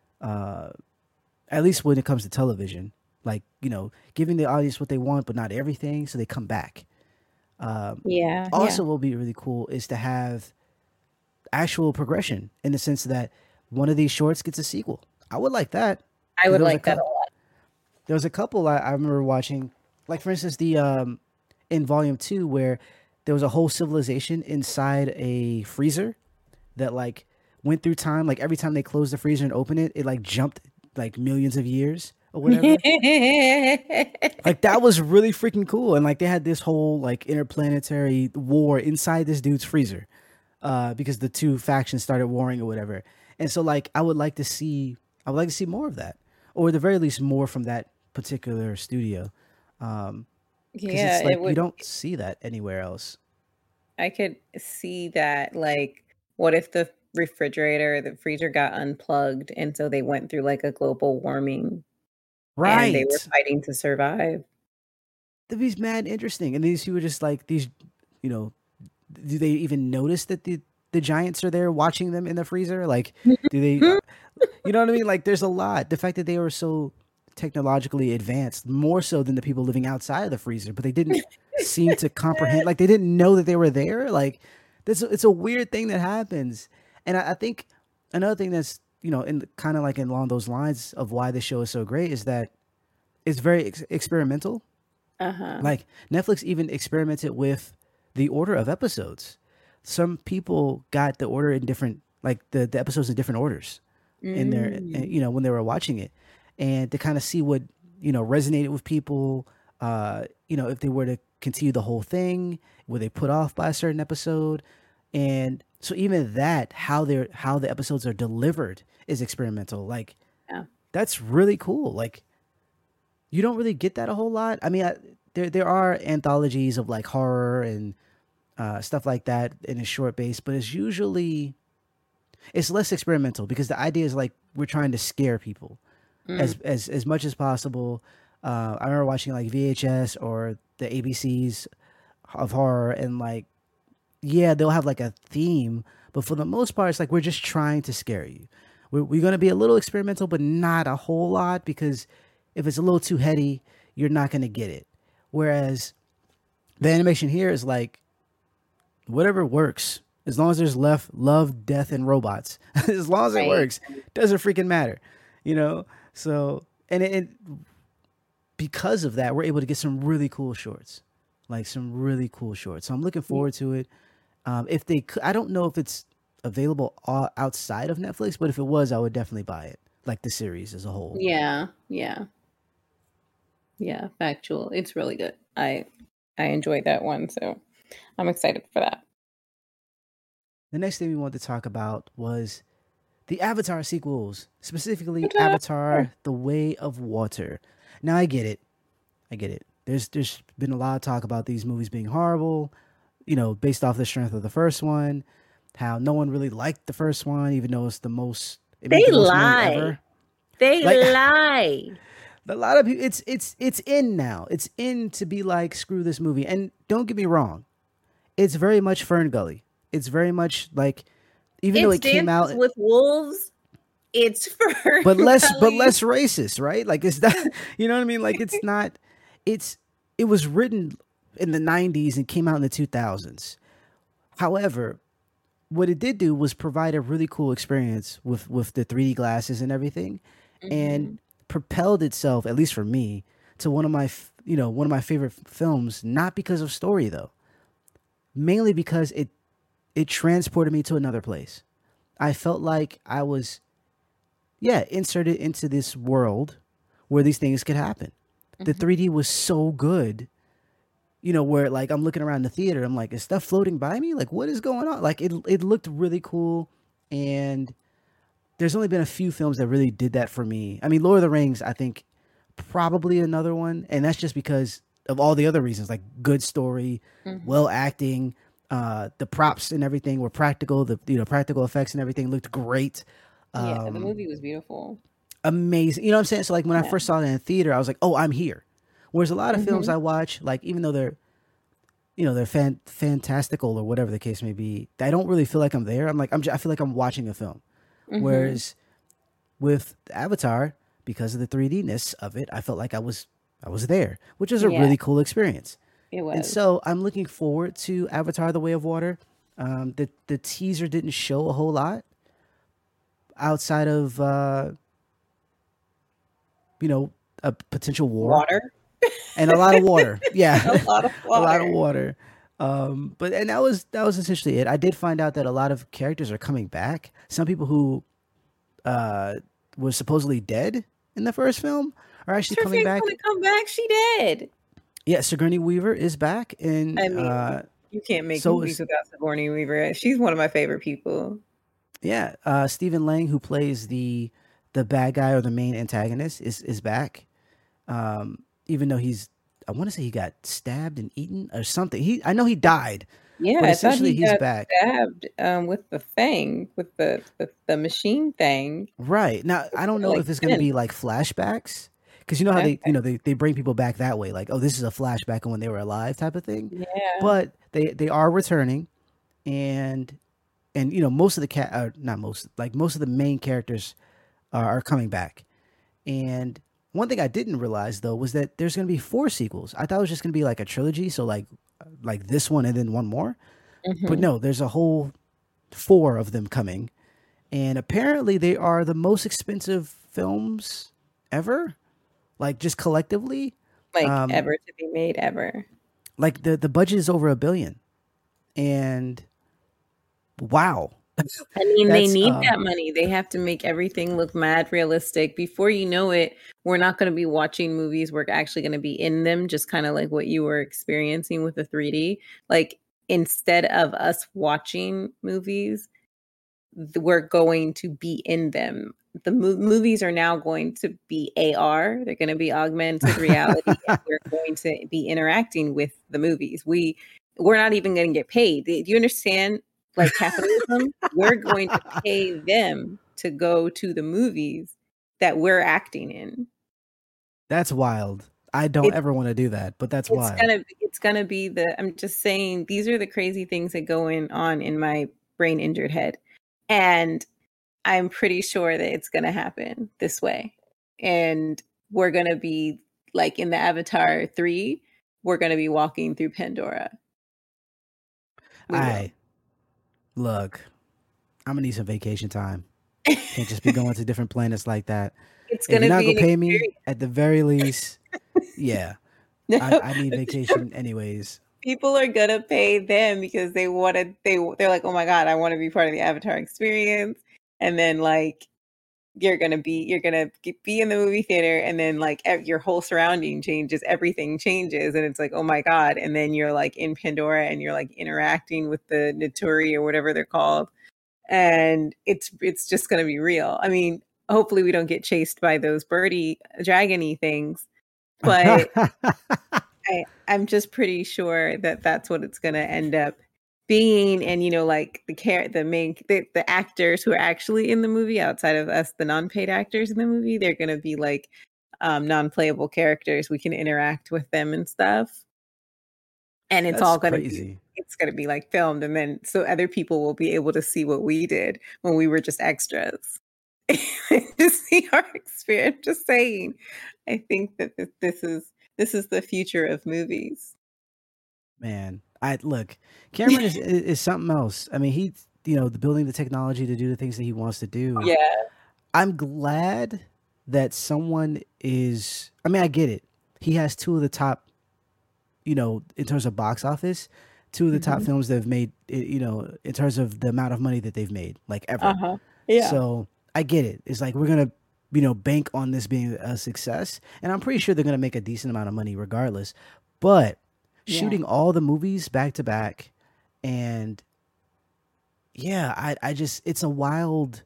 at least when it comes to television, like giving the audience what they want but not everything, so they come back. Yeah, yeah. Also, what will be really cool is to have actual progression in the sense that one of these shorts gets a sequel. I would like that I because would like that a lot. there was a couple I remember watching, like for instance the in Volume Two where there was a whole civilization inside a freezer that like went through time. Like every time they closed the freezer and opened it, it like jumped like millions of years or whatever. Like that was really freaking cool, and like they had this whole like interplanetary war inside this dude's freezer, because the two factions started warring or whatever. And so like I would like to see more of that, or at the very least more from that particular studio, because Yeah, it's it like you would don't see that anywhere else. I could see that, like, what if the refrigerator, the freezer got unplugged, and so they went through, like, a global warming, and they were Right. fighting to survive? That'd be mad interesting. And these you were just like these, you know, do they even notice that the giants are there watching them in the freezer? Like, do they? You know what I mean? Like, there's a lot. The fact that they were so technologically advanced, more so than the people living outside of the freezer, but they didn't seem to comprehend. Like, they didn't know that they were there. Like, this it's a weird thing that happens. And I think another thing that's in kind of like along those lines of why this show is so great is that it's very experimental. Uh-huh. Like Netflix even experimented with the order of episodes. Some people got the order in different, like the episodes in different orders in their, Mm. when they were watching it, and to kind of see what resonated with people. If they were to continue the whole thing, were they put off by a certain episode, and so even that, how the episodes are delivered is experimental. Like Yeah. that's really cool. Like you don't really get that a whole lot. I mean, there are anthologies of like horror and stuff like that in a short base, but it's less experimental because the idea is like we're trying to scare people Mm. as much as possible. I remember watching like VHS or the ABCs of horror, and like yeah, they'll have like a theme, but for the most part, it's like we're just trying to scare you. We're going to be a little experimental, but not a whole lot because if it's a little too heady, you're not going to get it. Whereas the animation here is like whatever works. As long as there's left love, death, and robots, as long as it Right. works, doesn't freaking matter, you know. So and because of that, we're able to get some really cool shorts, like some really cool shorts. So I'm looking Yeah. forward to it. If they, I don't know if it's available outside of Netflix, but if it was, I would definitely buy it, like the series as a whole. Yeah. Yeah. Yeah. Factual. It's really good. I enjoyed that one, so I'm excited for that. The next thing we wanted to talk about was the Avatar sequels, specifically Ta-da! Avatar: The Way of Water. Now I get it. I get it. There's been a lot of talk about these movies being horrible, based off the strength of the first one, how no one really liked the first one, even though it They made the most money lie. ever. They Like lie. a lot of people, it's in now. It's in to be like screw this movie. And don't get me wrong, it's very much Fern Gully. It's very much like even though It's it came out, Dances with Wolves. It's Fern but Gully. less racist, right? Like it's not, you know what I mean? Like it's not. It's it was written in the '90s and came out in the 2000s. However, what it did do was provide a really cool experience with the 3D glasses and everything, and Mhm. propelled itself, at least for me, to one of my favorite films. Not because of story though, mainly because it transported me to another place. I felt like I was inserted into this world where these things could happen. The Mhm. 3D was so good, where like I'm looking around the theater, I'm like, is stuff floating by me? Like, what is going on? Like, it looked really cool, and there's only been a few films that really did that for me. I mean, Lord of the Rings, I think probably another one, and that's just because of all the other reasons, like good story, well Mhm. acting, the props and everything were practical. The practical effects and everything looked great. Yeah, the Um, movie was beautiful. Amazing. You know what I'm saying? So like when I Yeah. first saw it in theater, I was like, "Oh, I'm here." Whereas a lot of films Mhm. I watch, like even though they're fantastical or whatever the case may be, I don't really feel like I'm there. I feel like I'm watching a film. Mhm. Whereas with Avatar, because of the 3D-ness of it, I felt like I was there, which is a Yeah, really cool experience. it And was. so I'm looking forward to Avatar: The Way of Water. The teaser didn't show a whole lot outside of a potential war Water. and a lot of water. A Yeah, lot of a lot of water. water. But and that was essentially it. I did find out that a lot of characters are coming back. Some people who uh, were supposedly dead in the first film are actually coming Surfing's back. gonna come back. She did. Yeah, Sigourney Weaver is back, and I mean, you can't make so movies is without Sigourney Weaver. She's one of my favorite people. yeah. Stephen Lang, who plays the bad guy or the main antagonist, is back. Even though I want to say he got stabbed and eaten or something. I know he died, Yeah, but I thought essentially he he's got back. stabbed with the thing, with the machine thing. Right. Now, I don't know Like if it's going to 10. be like flashbacks because you know how Okay. they bring people back that way, like, oh, this is a flashback on when they were alive type of thing. Yeah. But they are returning. and you know most of the not most, like most of the main characters are coming back. And one thing I didn't realize though was that there's going to be four sequels. I thought it was just going to be like a trilogy, so like this one and then one more. But Hmm. no, there's a whole four of them coming, and apparently they are the most expensive films ever, like just collectively. Like Um, ever to be made ever. like the budget is over $1 billion, and wow, I mean, they that's need that money. They have to make everything look mad realistic. Before you know it, we're not going to be watching movies. We're actually going to be in them, just kind of like what you were experiencing with the 3D. Like, instead of us watching movies, we're going to be in them. The movies are now going to be AR. They're going to be augmented reality, and we're going to be interacting with the movies. We're not even going to get paid. Do you understand? Like capitalism, we're going to pay them to go to the movies that we're acting in. that's wild. I don't It's ever want to do that, but that's it's wild. gonna be the. I'm just saying these are the crazy things that go on in my brain injured head, and I'm pretty sure that it's going to happen this way. And we're going to be like in the Avatar 3, we're going to be walking through Pandora. We will. I look. I'm gonna need some vacation time. Can't just be going to different planets like that. It's If going you're to not be gonna an pay me, experience. at the very least, yeah, No, I need vacation anyways. people are going to pay them because they're like, "Oh my god, I want to be part of the Avatar experience." And then like you're gonna be in the movie theater, and then like your whole surrounding changes, everything changes, and it's like, oh my god. And then you're like in Pandora, and you're like interacting with the Naturi or whatever they're called, and it's just gonna be real. I mean, hopefully we don't get chased by those birdie dragony things, but I'm just pretty sure that that's what it's going to end up being. And like the actors who are actually in the movie, outside of us, the non-paid actors in the movie, they're going to be like non-playable characters. We can interact with them and stuff, and That's crazy. it's going to be like filmed, and then so other people will be able to see what we did when we were just extras. To see our experience. Just saying, I think that this is the future of movies. Man, I look. Cameron is something else. I mean, he's the building the technology to do the things that he wants to do. Yeah. I'm glad that someone is. I mean, I get it. He has two of the top, in terms of box office, two of the top Mhm. films that have made, in terms of the amount of money that they've made, like ever. Uh-huh. Yeah. So I get it. It's like we're gonna, bank on this being a success, and I'm pretty sure they're gonna make a decent amount of money regardless. But Yeah. shooting all the movies back to back, and yeah, I just it's a wild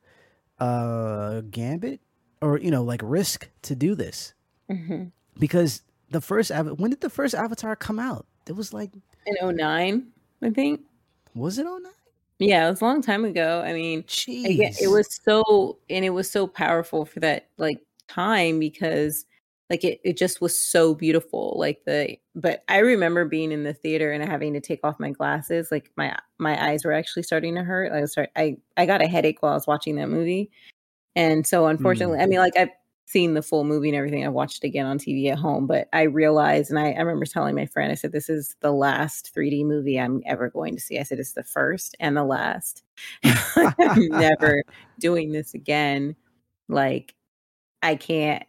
gambit, or like risk to do this, Mhm. because when did the first Avatar come out? It was like, In '09, I think. was it on that? Yeah, it was a long time ago. I mean, again, Jeez. it was so powerful for that like time because like it just was so beautiful. But I remember being in the theater and having to take off my glasses. Like my eyes were actually starting to hurt. I got a headache while I was watching that movie. And so Hmm. unfortunately, I mean, like I've seen the full movie and everything. I watched it again on TV at home, but I realized, and I remember telling my friend, I said, this is the last 3D movie I'm ever going to see. I said, it's the first and the last. I'm never doing this again. Like, I can't,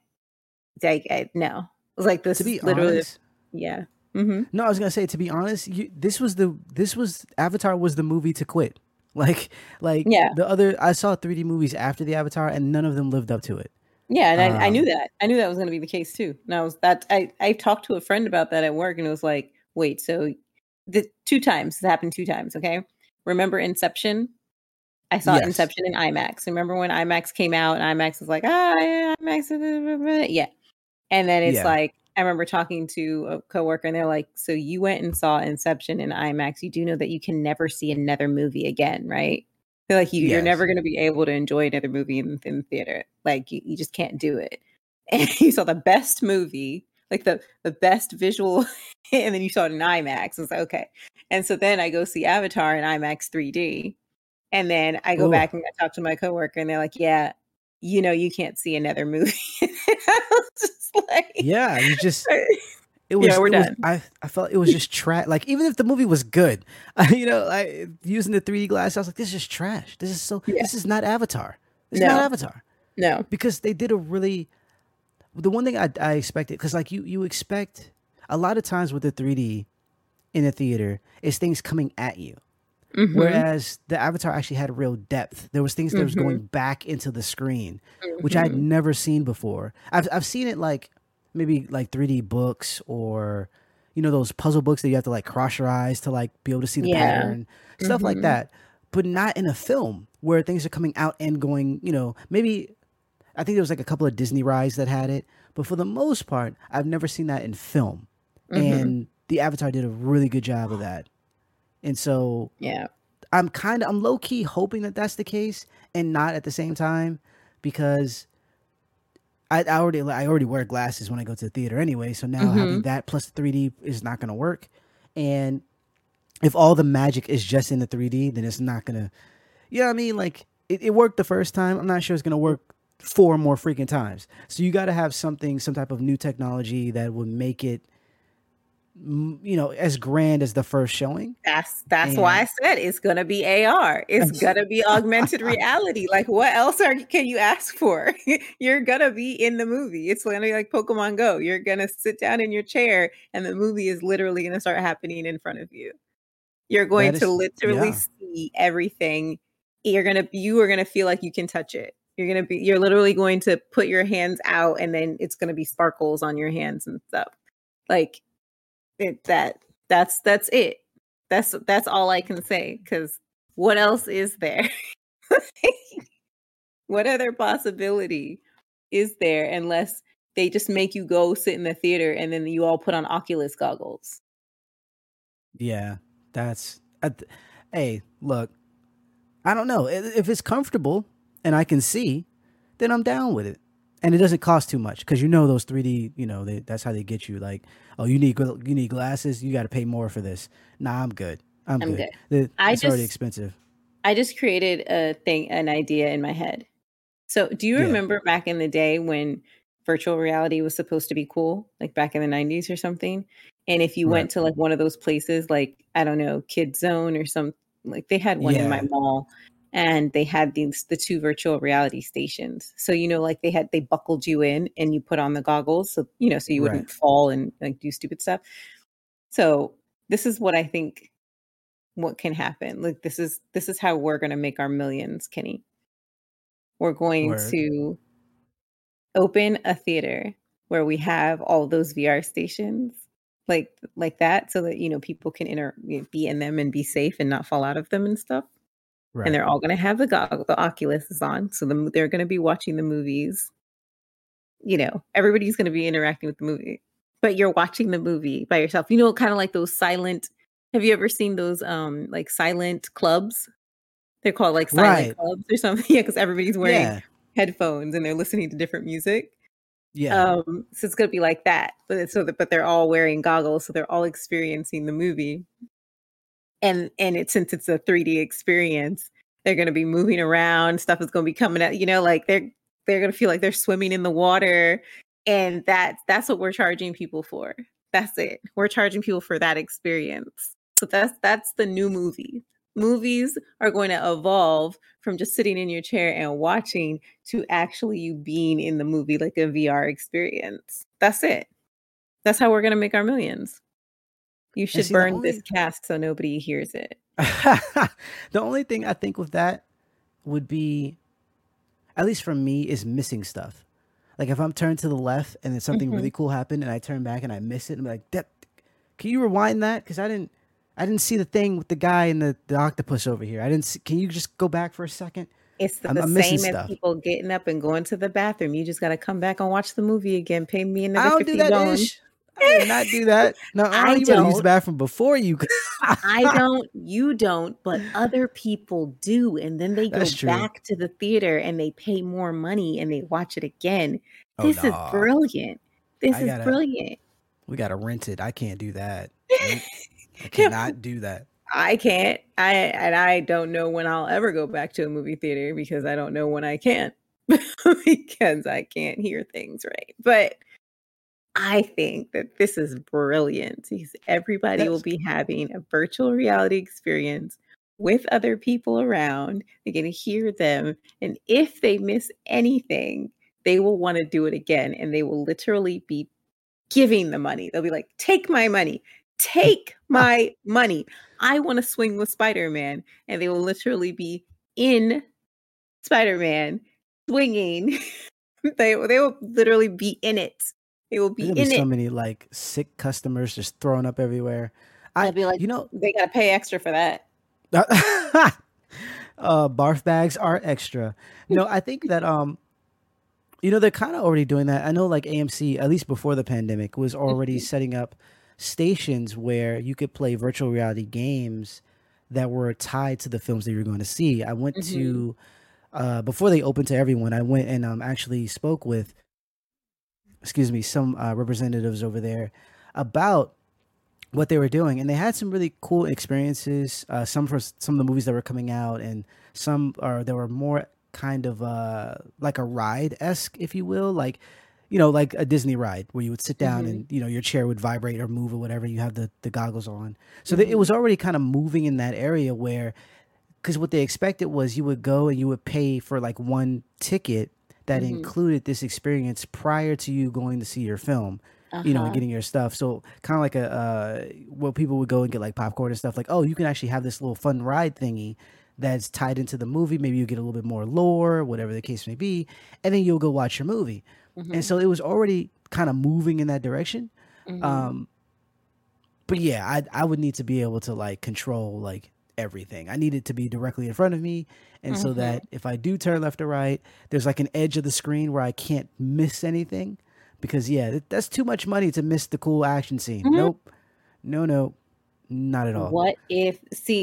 no. It was like, To this is be literally, honest, yeah. Hmm. no, I was gonna say, to be honest, this was Avatar was the movie to quit. Like Yeah. the other, I saw 3D movies after the Avatar, and none of them lived up to it. Yeah, and I knew Um, that. I knew that was going to be the case too. And I talked to a friend about that at work, and it was like, wait, so the two times it happened two times. Okay, remember Inception? I saw yes, Inception in IMAX. Remember when IMAX came out, and IMAX was like, yeah, IMAX, yeah. And then it's yeah, like I remember talking to a coworker, and they're like, so you went and saw Inception in IMAX. You do know that you can never see another movie again, right? They're like, you're yes. never going to be able to enjoy another movie in the theater. Like, you just can't do it. And you saw the best movie like the best visual, and then you saw it in IMAX. It's like, okay. And so then I go see Avatar in IMAX 3D, and then I go Ooh. back and I talk to my coworker, and they're like, "Yeah, you can't see another movie." I was just like, Yeah, you just yeah, we're it was done. I felt it was just trash. Like even if the movie was good, I using the 3D glass, I was like, this is trash. Yeah, This is not Avatar. This is not no, Avatar no. because they did a really the one thing I expected because like you expect a lot of times with the 3D in a theater is things coming at you. Mm-hmm. Whereas the Avatar actually had real depth. There was things that was Mm-hmm. going back into the screen, which I'd Mm-hmm. never seen before. I've seen it like maybe like 3D books or those puzzle books that you have to like cross your eyes to like be able to see the Yeah. pattern, stuff like Mm-hmm. that. But not in a film where things are coming out and going, maybe I think there was like a couple of Disney rides that had it, but for the most part, I've never seen that in film. Mm-hmm. And the Avatar did a really good job of that. And so Yeah. I'm low key hoping that that's the case and not at the same time because I already wear glasses when I go to the theater anyway. So now having Mm-hmm. that plus the 3D is not going to work. And if all the magic is just in the 3D, then it's not going to, you know what I mean? Like it worked the first time. I'm not sure it's going to work four more freaking times. So you got to have something, some type of new technology that would make it, as grand as the first showing. That's why I And said it's gonna be AR. It's gonna be augmented reality. Like what else can you ask for? You're gonna be in the movie. It's gonna be like Pokemon Go. You're gonna sit down in your chair and the movie is literally gonna start happening in front of you. You're going that to is, literally yeah, see everything. You are gonna feel like you can touch it. You're literally going to put your hands out and then it's gonna be sparkles on your hands and stuff. Like it, that's it. That's all I can say because what else is there? What other possibility is there unless they just make you go sit in the theater and then you all put on Oculus goggles? yeah, that's, hey, look, I don't know. If it's comfortable and I can see, then I'm down with it. And it doesn't cost too much because those 3D, that's how they get you. Like, oh, you need glasses, you got to pay more for this. Nah, I'm good. I'm I'm good. good. I It's already just expensive. I just created an idea in my head. So, do you Yeah, remember back in the day when virtual reality was supposed to be cool, like back in the 90s or something? And if you right. went to like one of those places, like, I don't know, Kid Zone or some, like they had one in my Yeah, mall and they had the two virtual reality stations. So, like they buckled you in and you put on the goggles. So, so you right. wouldn't fall and like do stupid stuff. So, this is what I think what can happen. Like, this is how we're going to make our millions, Kenny. We're going Word. to open a theater where we have all those VR stations like that so that people can be in them and be safe and not fall out of them and stuff. And Right. they're all going to have the Oculus is on, so they're going to be watching the movies. Everybody's going to be interacting with the movie, but you're watching the movie by yourself. Kind of like those silent. Have you ever seen those like silent clubs? They're called like silent Right. clubs or something. Yeah, because everybody's wearing Yeah. headphones and they're listening to different music. Yeah. So it's gonna be like that, but they're all wearing goggles, so they're all experiencing the movie, and since it's a 3D experience, they're gonna be moving around. Stuff is gonna be coming out. Like they're gonna feel like they're swimming in the water, and that's what we're charging people for. That's it. We're charging people for that experience. So that's the new movie. Movies are going to evolve from just sitting in your chair and watching to actually you being in the movie like a VR experience. That's it. That's how we're going to make our millions. You And should see, the burn this only cast so nobody hears it. the only thing I think with that would be, at least for me, is missing stuff. Like if I'm turned to the left and then something Hmm. really cool happened and I turn back and I miss it, I'm like, that. Can you rewind that? Because I didn't see the thing with the guy and the octopus over here. I didn't. See, can you just go back for a second? It's the I'm missing same as stuff. people getting up and going to the bathroom. You just got to come back and watch the movie again. Pay me I another don't do that, $50. Ish. I did not do that. No, I you better use the don't. bathroom before you. I don't, you don't, but other people do. And then they go That's true. back to the theater and they pay more money and they watch it again. Oh This is no. brilliant. This I is gotta brilliant. we gotta rent it. I can't do that. Nope. I cannot do that. I can't. I don't know when I'll ever go back to a movie theater because I don't know when I can because I can't hear things right. But I think that this is brilliant because everybody will That's be having a virtual reality experience with other people around. They're going to hear them. And if they miss anything, they will want to do it again. And they will literally be giving the money. They'll be like, take my money. Take my money. I want to swing with Spider-Man. And they will literally be in Spider-Man swinging. They will literally be in it. They will be there's gonna be in so it. many like sick customers just throwing up everywhere. I'll be like, You know, they got to pay extra for that. barf bags are extra. No, I think that they're kind of already doing that. I know like AMC, at least before the pandemic, was already Mhm. setting up stations where you could play virtual reality games that were tied to the films that you're going to see. I went Mhm. to before they opened to everyone. I went and actually spoke with, excuse me, some representatives over there about what they were doing, and they had some really cool experiences. Some for some of the movies that were coming out, and some are there were more kind of like a ride esque, if you will, like like a Disney ride where you would sit down Mhm. and your chair would vibrate or move or whatever. You have the goggles on, so it Mhm. was already kind of moving in that area where because what they expected was you would go and you would pay for like one ticket that Mhm. included this experience prior to you going to see your film, and Uh-huh. getting your stuff. So kind of like a well, people would go and get like popcorn and stuff. Like, oh, you can actually have this little fun ride thingy that's tied into the movie. Maybe you get a little bit more lore, whatever the case may be, and then you'll go watch your movie. And Mhm. so it was already kind of moving in that direction. Mhm. Um, but yeah, I would need to be able to like control like everything. I need it to be directly in front of me, and so Mhm. that if I do turn left or right, there's like an edge of the screen where I can't miss anything. Because yeah, that's too much money to miss the cool action scene. Mhm. Nope, no, not at all. What if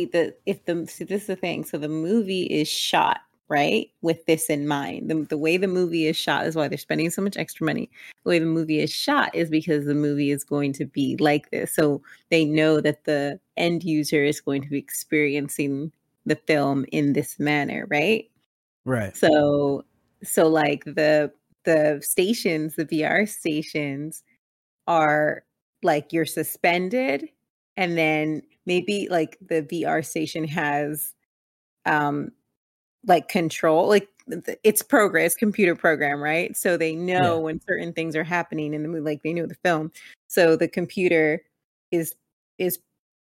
this is the thing. So the movie is shot, right? With this in mind. The way the movie is shot is why they're spending so much extra money. The way the movie is shot is because the movie is going to be like this. So they know that the end user is going to be experiencing the film in this manner, right? Right. So like the stations, the VR stations are like you're suspended and then maybe like the VR station has um like control like it's it's computer program, right? So they know Yeah. when certain things are happening in the movie, like they know the film. So the computer is is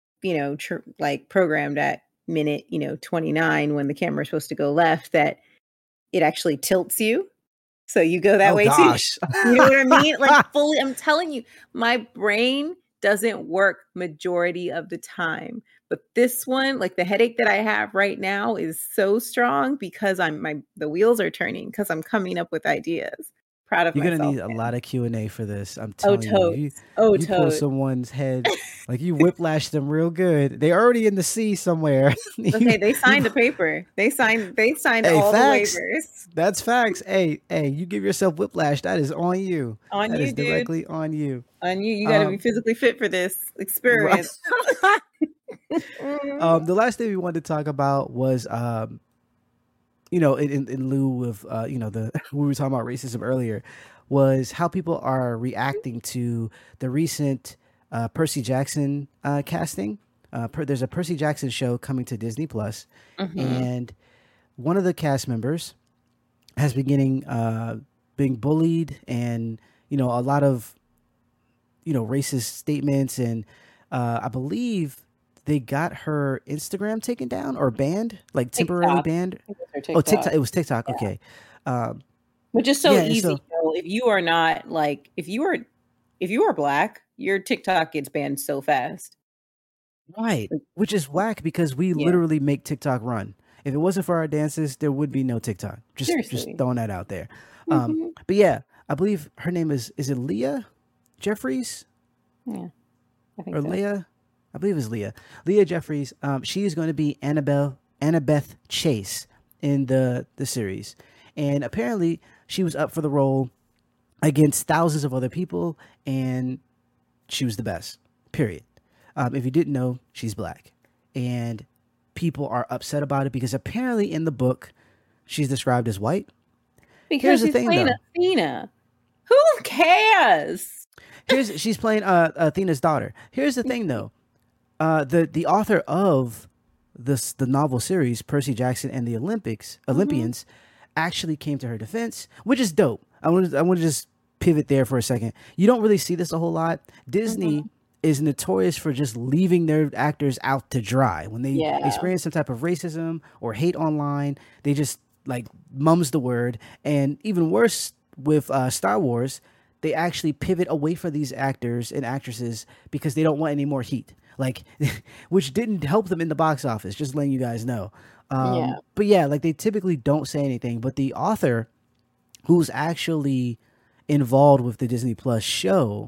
like programmed at minute 29 when the camera is supposed to go left that it actually tilts you so you go that Oh way too. gosh. You know what I mean? Like fully, I'm telling you, my brain doesn't work majority of the time. But this one, like the headache that I have right now is so strong because the wheels are turning because I'm coming up with ideas. Proud of You're gonna myself, need a man. lot of Q&A for this. I'm Oh telling you. You totes. Oh you pull totes. someone's head, like you whiplash them real good. They're already in the sea somewhere. you Okay, they you signed the paper. They signed Hey, all the facts. waivers. That's facts. Hey, you give yourself whiplash. That is on you. On That you, is dude. directly on you. On you. You gotta be Um, physically fit for this right. experience. The last thing we wanted to talk about was, in lieu of, the we were talking about racism earlier, was how people are reacting to the recent Percy Jackson casting. There's a Percy Jackson show coming to Disney Plus, Mhm. and one of the cast members has been getting being bullied and a lot of racist statements, and I believe they got her Instagram taken down or banned, like temporarily TikTok. banned. I think it's her Oh, TikTok. TikTok. It was TikTok. Yeah. Okay. um, Which is so yeah, and easy, so if you are not like if you are black, your TikTok gets banned so fast. right, Like, which is whack because we yeah. literally make TikTok run. If it wasn't for our dances, there would be no TikTok. Just Seriously. throwing that out there. Mhm. But yeah, I believe her name is it Leah Jeffries Yeah, I think or so. Leah? I believe it's Leah. Leah Jeffries. She is going to be Annabeth Chase in the series, and apparently she was up for the role against thousands of other people, and she was the best. Period. If you didn't know, she's black, and people are upset about it because apparently in the book she's described as white. Because Here's the she's thing, playing though. Athena. Who cares? She's playing Athena's daughter. Here's the thing, though. The author of the novel series, Percy Jackson and the Olympians, actually came to her defense, which is dope. I want to just pivot there for a second. You don't really see this a whole lot. Disney is notorious for just leaving their actors out to dry when they Yeah. experience some type of racism or hate online. They just like mum's the word, and even worse with Star Wars, they actually pivot away from these actors and actresses because they don't want any more heat. Like, which didn't help them in the box office. Just letting you guys know. Yeah. But yeah, like they typically don't say anything. But the author, who's actually involved with the Disney Plus show,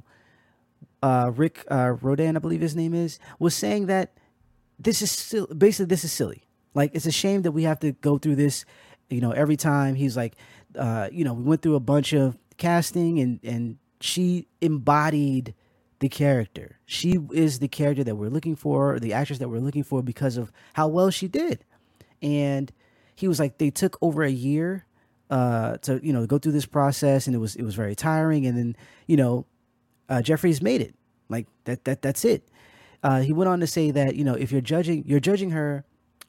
Rick Rodan, I believe his name is, was saying that this is basically this is silly. Like it's a shame that we have to go through this, every time. He's like, we went through a bunch of casting, and she embodied the character. She is the character that we're looking for, the actress that we're looking for because of how well she did. And he was like, they took over a year to go through this process, and it was very tiring. And then Jeffries made it. Like that's it. He went on to say that if you're judging her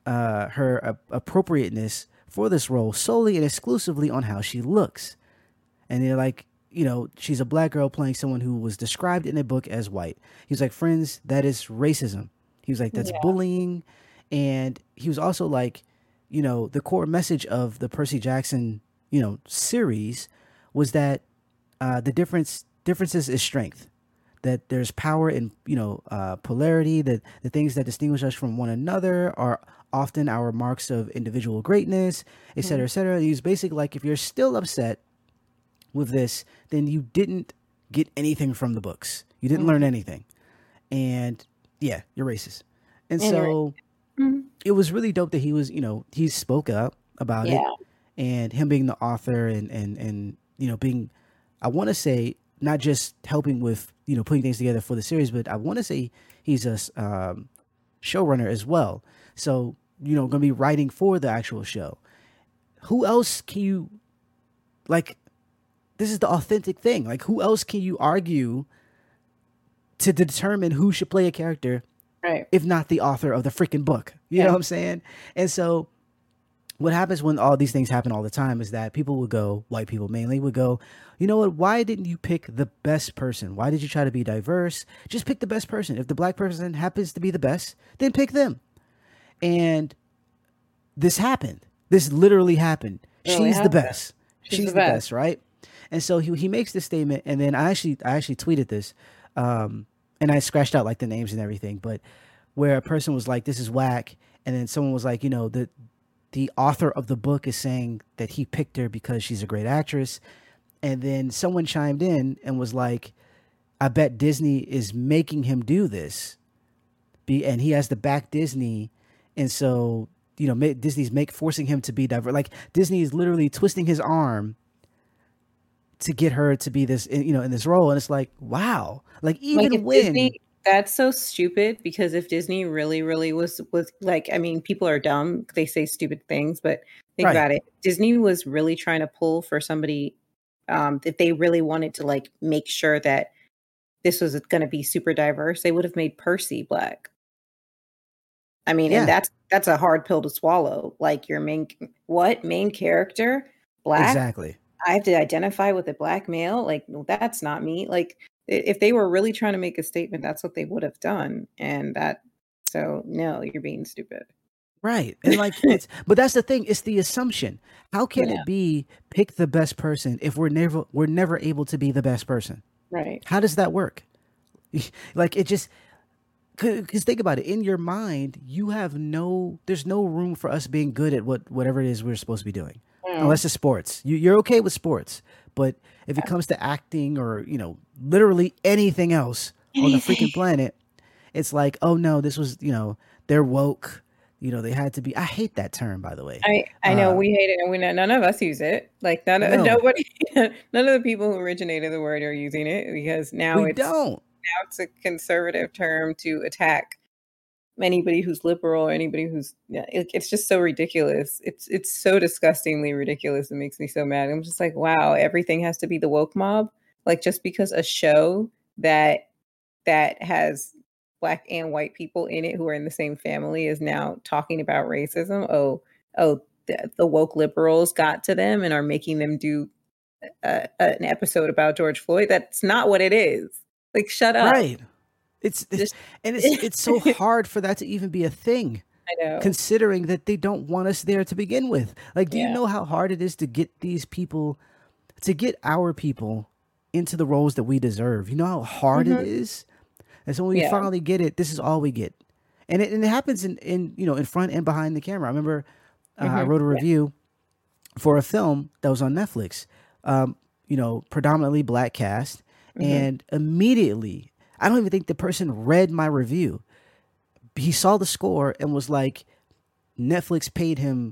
appropriateness for this role solely and exclusively on how she looks, and they're like, she's a black girl playing someone who was described in a book as white. He was like, friends, that is racism. He was like, that's bullying. And he was also like, the core message of the Percy Jackson, series was that the differences is strength. That there's power in, polarity, that the things that distinguish us from one another are often our marks of individual greatness, et cetera, et cetera. He's basically like, if you're still upset with this, then you didn't get anything from the books. You didn't learn anything. And yeah, you're racist. And so it was really dope that he was, he spoke up about it, and him being the author and being, I want to say, not just helping with, putting things together for the series, but I want to say he's a showrunner as well. So, going to be writing for the actual show. Who else can you, like, this is the authentic thing. Like, who else can you argue to determine who should play a character, right, if not the author of the freaking book? You know what I'm saying? And so what happens when all these things happen all the time is that people would go, white people mainly would go, you know what, why didn't you pick the best person? Why did you try to be diverse? Just pick the best person. If the black person happens to be the best, then pick them. And this happened. This literally happened. She's the best. She's the best, right? And so he makes this statement, and then I actually tweeted this, and I scratched out like the names and everything, but where a person was like, this is whack, and then someone was like, the author of the book is saying that he picked her because she's a great actress. And then someone chimed in and was like, I bet Disney is making him do this. And he has to back Disney. And so, Disney's forcing him to be diverse. Like Disney is literally twisting his arm to get her to be this, in this role. And it's like, wow. Like even like when Disney, that's so stupid, because if Disney really, really was like, I mean, people are dumb. They say stupid things, but think about it. Disney was really trying to pull for somebody that they really wanted to like make sure that this was going to be super diverse. They would have made Percy black. I mean, and that's a hard pill to swallow. Like your main character black? Exactly. I have to identify with a black male. Like, no, that's not me. Like, if they were really trying to make a statement, that's what they would have done. And so no, you're being stupid. Right. And like, but that's the thing. It's the assumption. How can it be pick the best person if we're never able to be the best person? Right. How does that work? Like it just, because think about it, in your mind, there's no room for us being good at whatever it is we're supposed to be doing. Unless it's sports. You're okay with sports. But if it comes to acting or, literally anything else on the freaking planet, it's like, oh no, this was, they're woke. They had to be. I hate that term, by the way. I know we hate it, and none of us use it. Like No, nobody, none of the people who originated the word are using it because we don't. now it's a conservative term to attack anybody who's liberal or anybody who's it's just so ridiculous. It's so disgustingly ridiculous. It makes me so mad. I'm just like, wow, everything has to be the woke mob. Like just because a show that has black and white people in it who are in the same family is now talking about racism. The woke liberals got to them and are making them do an episode about George Floyd. That's not what it is. Like, shut up. Right. It's so hard for that to even be a thing. I know. Considering that they don't want us there to begin with. Like, do you Yeah. know how hard it is to get these people, to get our people into the roles that we deserve? You know how hard it is? And so when we Yeah. finally get it, this is all we get. And it happens in front and behind the camera. I remember I wrote a review for a film that was on Netflix, predominantly black cast. And immediately, I don't even think the person read my review. He saw the score and was like, Netflix paid him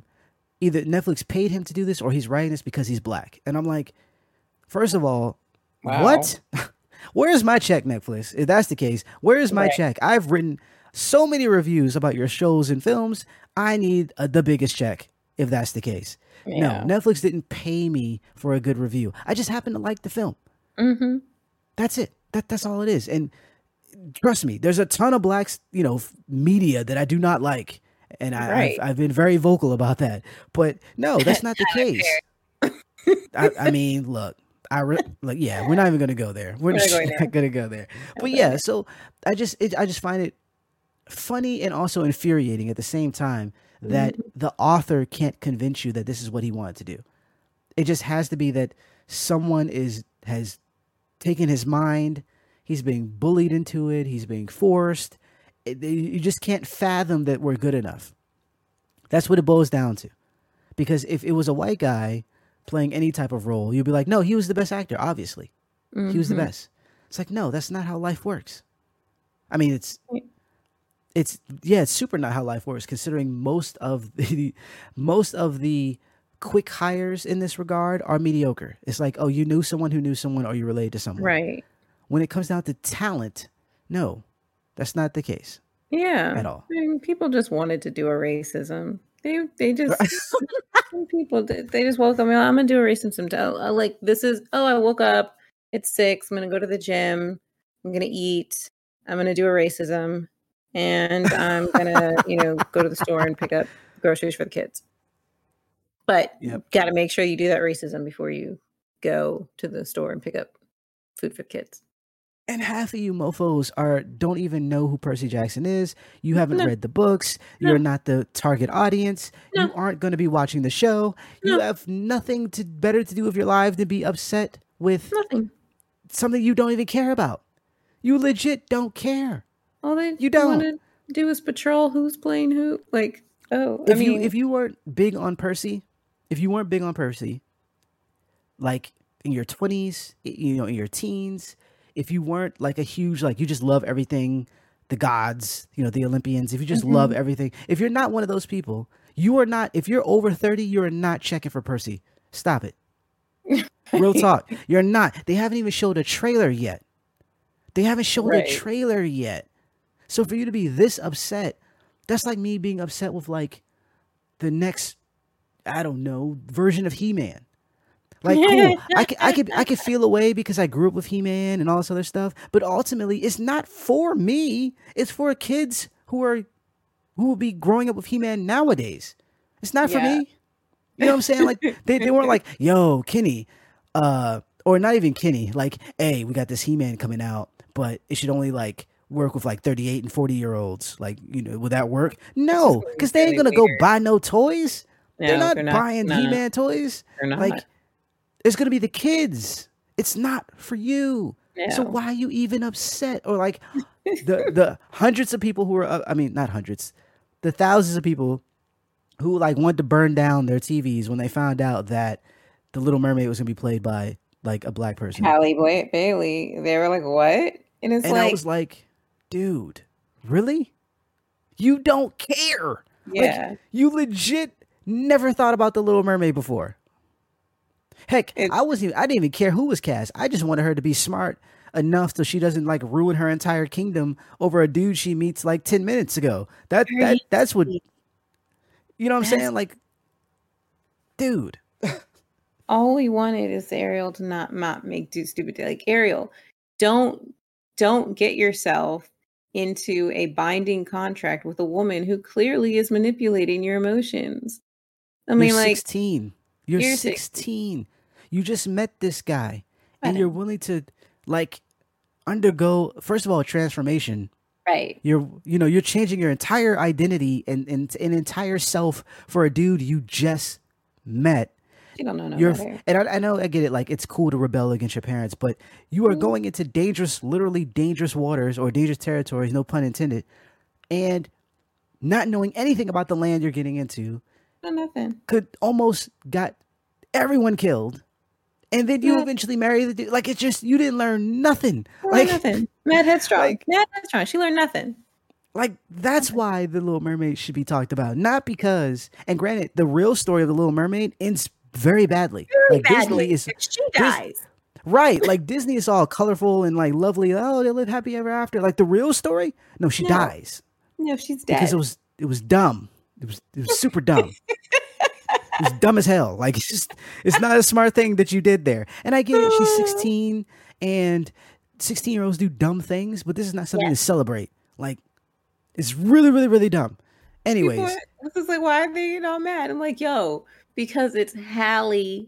to do this or he's writing this because he's black. And I'm like, first of all, Wow. what? Where's my check, Netflix? If that's the case, where is my check? I've written so many reviews about your shows and films. I need the biggest check if that's the case. Yeah. No, Netflix didn't pay me for a good review. I just happen to like the film. That's it. That's all it is. And trust me, there's a ton of black, media that I do not like. And I've been very vocal about that. But no, that's not the case. I mean, look, yeah, we're not even going to go there. We're just not going to go there. But yeah, so I just find it funny and also infuriating at the same time that the author can't convince you that this is what he wanted to do. It just has to be that someone has taken his mind. He's being bullied into it. He's being forced. You just can't fathom that we're good enough. That's what it boils down to. Because if it was a white guy playing any type of role, you'd be like, no, he was the best actor, obviously. He was the best. It's like, no, that's not how life works. I mean, it's super not how life works, considering most of the quick hires in this regard are mediocre. It's like, oh, you knew someone who knew someone, or you related to someone. Right. When it comes down to talent, no, that's not the case. Yeah. At all. I mean, people just wanted to do a racism. They just some people they just woke up. I'm gonna do a racism. Like this is I woke up. It's 6. I'm gonna go to the gym. I'm gonna eat. I'm gonna do a racism, and I'm gonna go to the store and pick up groceries for the kids. But got to make sure you do that racism before you go to the store and pick up food for the kids. And half of you mofos don't even know who Percy Jackson is. You haven't read the books. You're not the target audience. You aren't going to be watching the show. You have nothing better to do with your life than be upset with something you don't even care about. You legit don't care. All you don't want to do is patrol who's playing who. Like, if you weren't big on Percy, like in your 20s, in your teens, if you weren't like a huge, like you just love everything, the gods, the Olympians, if you just love everything, if you're not one of those people, you are not, if you're over 30, you're not checking for Percy. Stop it. Real talk. You're not. They haven't even showed a trailer yet. So for you to be this upset, that's like me being upset with like the next, I don't know, version of He-Man. Like, cool. I could feel away because I grew up with He-Man and all this other stuff. But ultimately, it's not for me. It's for kids who will be growing up with He-Man nowadays. It's not for me. You know what I'm saying? Like they weren't like, yo, Kenny, or not even Kenny. Like, hey, we got this He-Man coming out, but it should only like work with like 38 and 40-year-olds. Like, would that work? No, because they ain't gonna go buy no toys. No, they're not buying He-Man toys. They're not. Like, it's going to be the kids. It's not for you. No. So why are you even upset? Or like the hundreds of people who are, not hundreds, the thousands of people who like wanted to burn down their TVs when they found out that the Little Mermaid was going to be played by like a black person. Halle Bailey. They were like, what? And I was like, dude, really? You don't care. Like, Yeah. you legit never thought about the Little Mermaid before. Heck, It I didn't even care who was cast. I just wanted her to be smart enough so she doesn't like ruin her entire kingdom over a dude she meets like 10 minutes ago. That's what, crazy. you know what I'm That's saying? Like, dude. all we wanted is Ariel to not make do stupid like Ariel. Don't don't get yourself into a binding contract with a woman who clearly is manipulating your emotions. I You're mean, like 16. You're you're 60. 16. You just met this guy Met and you're him. willing to like undergo, first of all, a transformation. Right. You're changing your entire identity and an entire self for a dude you just met. She don't know no You're better. and I know I get it, like it's cool to rebel against your parents, but you are Mhm. going into dangerous, literally dangerous waters or dangerous territories, no pun intended, and not knowing anything about the land you're getting into No, nothing. could almost got everyone killed. And then you No, eventually marry the dude. Like, it's just, you didn't learn nothing. learn Like, nothing. Mad headstrong. like, Mad headstrong. She learned nothing. like that's Nothing. why the Little Mermaid should be talked about. Not because, and granted, the real story of the Little Mermaid ends very badly. Very Like Disney badly. is And she Dis, dies. right. Like Disney is all colorful and like lovely. Oh, they live happy ever after. Like the real story, no, she No. dies No, she's because dead. it was dumb. It was super dumb. It's dumb as hell. Like it's not a smart thing that you did there. And I get it. She's 16 and 16-year-olds do dumb things, but this is not something to Yes. celebrate. Like it's really, really, really dumb. People Anyways, this is like, why are they getting all mad? I'm like, yo, because it's Halle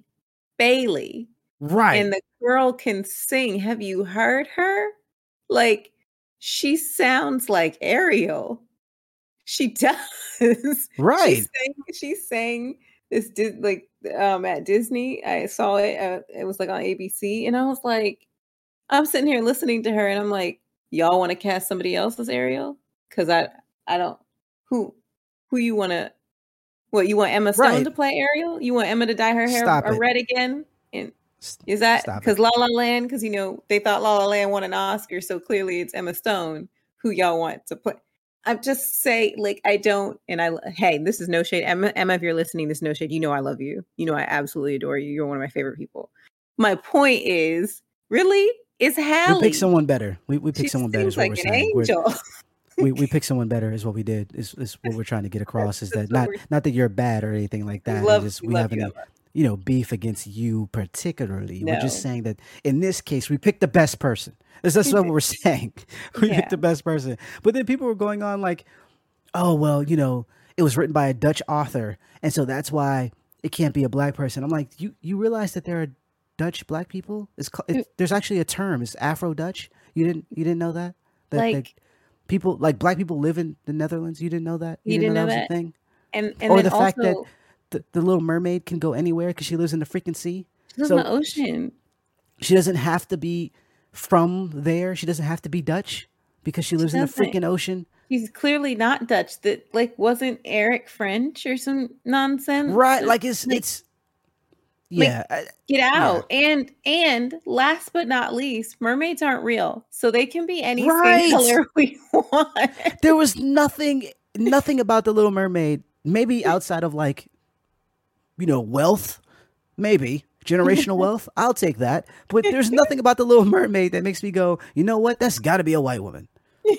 Bailey and right, the girl can sing. Have you heard her? Like, she sounds like Ariel. She does. right. She sang this like at Disney. I saw it. It was like on ABC, and I was like, I'm sitting here listening to her, and I'm like, y'all want to cast somebody else as Ariel? Because I don't who you want to. What, you want Emma Stone to Right. play Ariel? You want Emma to dye her hair Stop it. red again? And S- is that Stop because it. La La Land? Because they thought La La Land won an Oscar, so clearly it's Emma Stone who y'all want to play. I'm just say like I don't, and hey, this is no shade, Emma. Emma, if you're listening, this is no shade. You know I love you. You know I absolutely adore you. You're one of my favorite people. My point is, really, it's We Halle. picked someone better. We She picked someone better seems is what like we're an saying. angel. We picked someone better is what we did. Is what we're trying to get across is That's that what we're. not that you're bad or anything like We that. It's love just we we love have you, any Emma. beef against you particularly. We're just No, saying that in this case we picked the best person. That's we what did. we're saying. We Yeah. picked the best person. But then people were going on like, oh well, it was written by a Dutch author, and so that's why it can't be a black person. I'm like, you realize that there are Dutch black people? There's actually a term. It's Afro Dutch. You didn't know that? That Like, people like black people live in the Netherlands. You didn't know that? You you didn't know didn't that know was a that? thing? And Or then the fact that also the Little Mermaid can go anywhere because she lives in the freaking sea. she lives in the So ocean. she doesn't have to be from there. She doesn't have to be Dutch because she She lives in the doesn't. freaking ocean. He's clearly not Dutch. That like wasn't Eric French or some nonsense. Right? Like Like yeah, get yeah. out. And last but not least, mermaids aren't real. So they can be any skin Right. color we want. There was nothing about the Little Mermaid. Maybe outside of like wealth, maybe generational wealth. I'll take that. But there's nothing about the Little Mermaid that makes me go, you know what? That's got to be a white woman.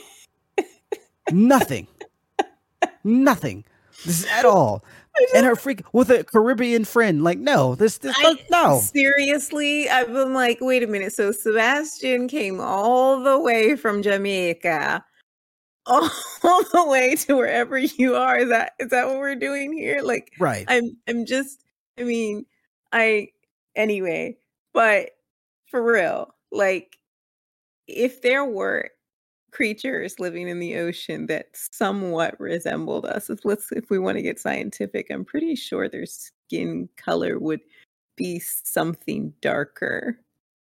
Nothing. Nothing. This is at all. And her freak with a Caribbean friend. Like, no, no. Seriously, I've been like, wait a minute. So Sebastian came all the way from Jamaica, all the way to wherever you are. Is that what we're doing here? Like, Right. I'm just. I mean, anyway. But for real, like, if there were creatures living in the ocean that somewhat resembled us, if we want to get scientific, I'm pretty sure their skin color would be something darker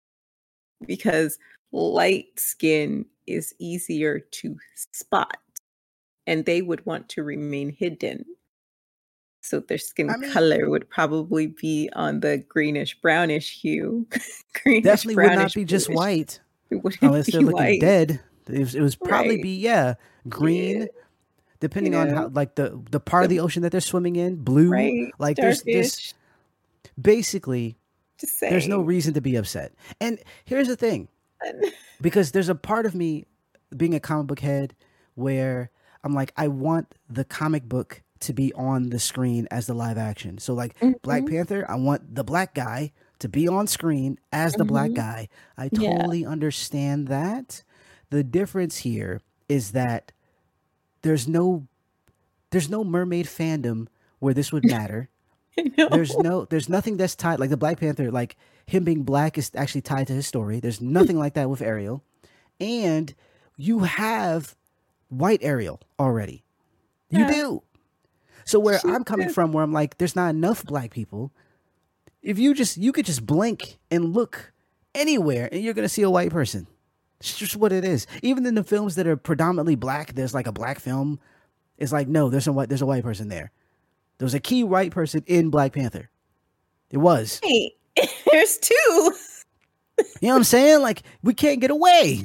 because light skin is easier to spot and they would want to remain hidden. So their skin I mean, color would probably be on the greenish brownish hue. Greenish definitely would not brownish be just bluish. white It wouldn't unless they're be looking white. dead. It was probably Right. be Yeah. green. depending on know, how, like, the part of the the ocean that they're swimming in, blue. right, Like there's starfish. basically Just there's no saying. reason to be upset. And here's the thing, because there's a part of me being a comic book head where I'm like, I want the comic book to be on the screen as the live action. So like Black Mhm, Panther, I want the black guy to be on screen as the black mhm. guy. I Yeah. totally understand that. The difference here is that there's no there's no mermaid fandom where this would matter. I know. There's nothing that's tied, like the Black Panther, like him being black is actually tied to his story. There's nothing like that with Ariel. And you have white Ariel already. You Yeah. do. So where She I'm coming did. from, where I'm like, there's not enough black people. If you could just blink and look anywhere and you're gonna see a white person. It's just what it is. Even in the films that are predominantly black, there's like a black film. It's like, no, there's a white person there. There was a key white person in Black Panther. It was. Hey, there's two. You know what I'm saying? Like, we can't get away.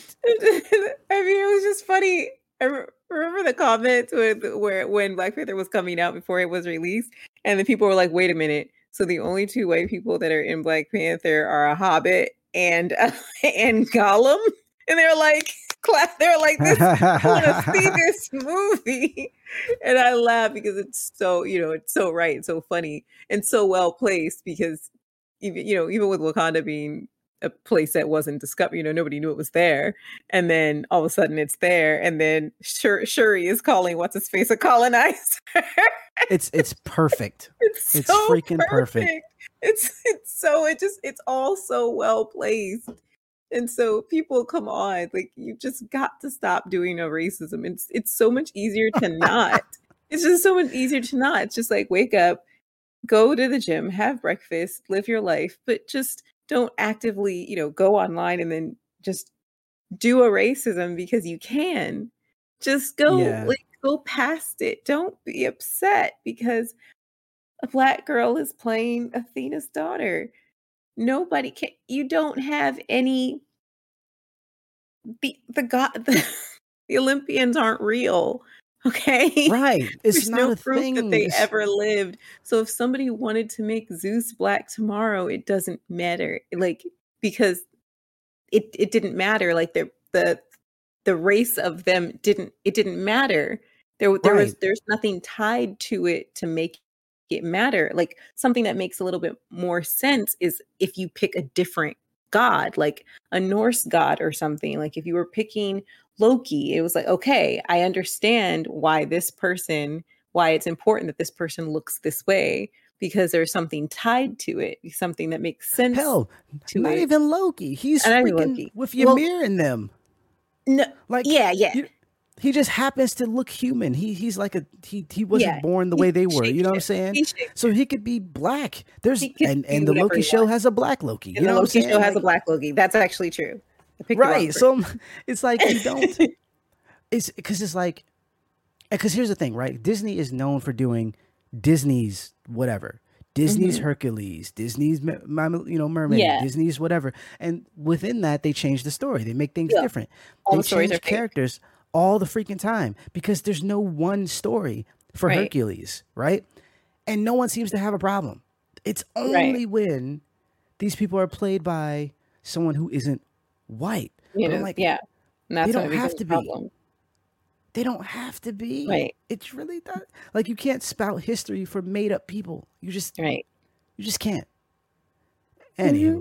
I mean, it was just funny. Remember the comments when Black Panther was coming out before it was released, and the people were like, "Wait a minute! So the only two white people that are in Black Panther are a Hobbit and and Gollum," and they're like, they're like, "This, I want to see this movie," and I laugh because it's so it's so right, and so funny, and so well placed because even with Wakanda being a place that wasn't discovered, nobody knew it was there. And then all of a sudden it's there. And then Shuri is calling what's his face a colonizer. It's perfect. It's It's so freaking perfect. perfect. It's all so well placed. And so people, come on, like you just got to stop doing no racism. It's so much easier to not. It's just so much easier to not. It's just like wake up, go to the gym, have breakfast, live your life, but just don't actively, go online and then just do a racism because you can. Just Yeah. go past it. Don't be upset because a black girl is playing Athena's daughter. Nobody can you don't have any the god the Olympians aren't real. Okay? Right. It's There's not no a proof that thing. they It's ever lived. So if somebody wanted to make Zeus black tomorrow, it doesn't matter. Like because it didn't matter. Like the race of them didn't matter. right. There's nothing tied to it to make it matter. Like something that makes a little bit more sense is if you pick a different god, like a Norse god or something. Like if you were picking Loki, it was like, okay, I understand why it's important that this person looks this way because there's something tied to it, something that makes sense Hell, to not it. even Loki. He's And I mean freaking Loki. with Well, Ymir in them. no, Like yeah, yeah, you, he just happens to look human. He's like he wasn't yeah. born the way they were. You know what I'm Shapeshift. saying? He's shape. So he could be black. There's He could be and the whatever Loki he show wants. has a black Loki. And You the know what I'm Loki show saying? has a Like black Loki. That's actually true. I picked the wrong right. person. So it's like you don't. It's because it's like because here's the thing, right? Disney is known for doing Disney's whatever. Disney's Mhm. Hercules, Disney's Mermaid, Yeah. Disney's whatever, and within that they change the story. They make things Yeah. different. All They the stories are change fake. characters all the freaking time because there's no one story for Right. Hercules, right? And no one seems to have a problem. It's Right. only when these people are played by someone who isn't white. But I'm like, Yeah. And they that's when don't it have becomes to a be. problem. They don't have to be. Right. It's really not like you can't spout history for made up people. Right. You just can't. Mhm. Anywho,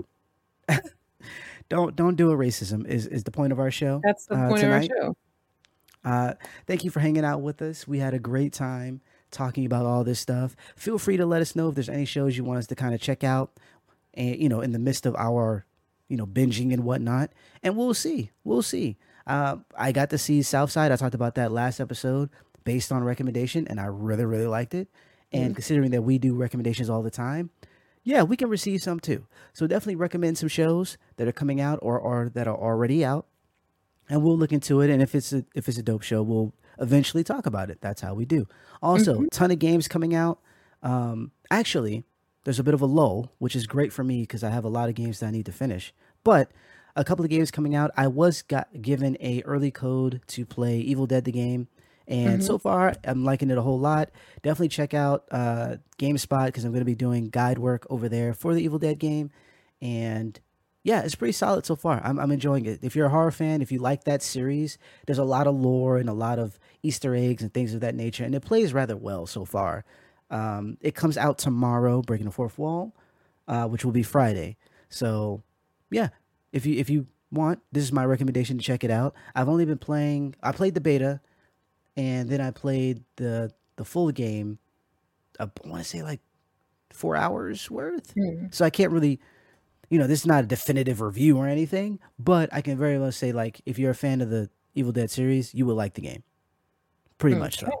don't do a racism is the point of our show That's the point of our tonight. show. Thank you for hanging out with us. We had a great time talking about all this stuff. Feel free to let us know if there's any shows you want us to kind of check out, and in the midst of our binging and whatnot. And we'll see. We'll see. I got to see Southside. I talked about that last episode based on recommendation, and I really really liked it. And Mm. considering that we do recommendations all the time, yeah, we can receive some too. So definitely recommend some shows that are coming out or that are already out, and we'll look into it. And if it's a dope show, we'll eventually talk about it. That's how we do. Also, Mhm. ton of games coming out. Actually, there's a bit of a lull, which is great for me because I have a lot of games that I need to finish. But a couple of games coming out. I was given a early code to play Evil Dead the game, And so far, I'm liking it a whole lot. Definitely check out GameSpot because I'm going to be doing guide work over there for the Evil Dead game. And yeah, it's pretty solid so far. I'm enjoying it. If you're a horror fan, if you like that series, there's a lot of lore and a lot of Easter eggs and things of that nature. And it plays rather well so far. It comes out tomorrow, Breaking the Fourth Wall, which will be Friday. So yeah, if you want, this is my recommendation to check it out. I've only been playing. I played the beta, and then I played the full game. I want to say like 4 hours worth. Mm. So I can't really, this is not a definitive review or anything, but I can very well say like if you're a fan of the Evil Dead series, you will like the game. Pretty much Okay. so.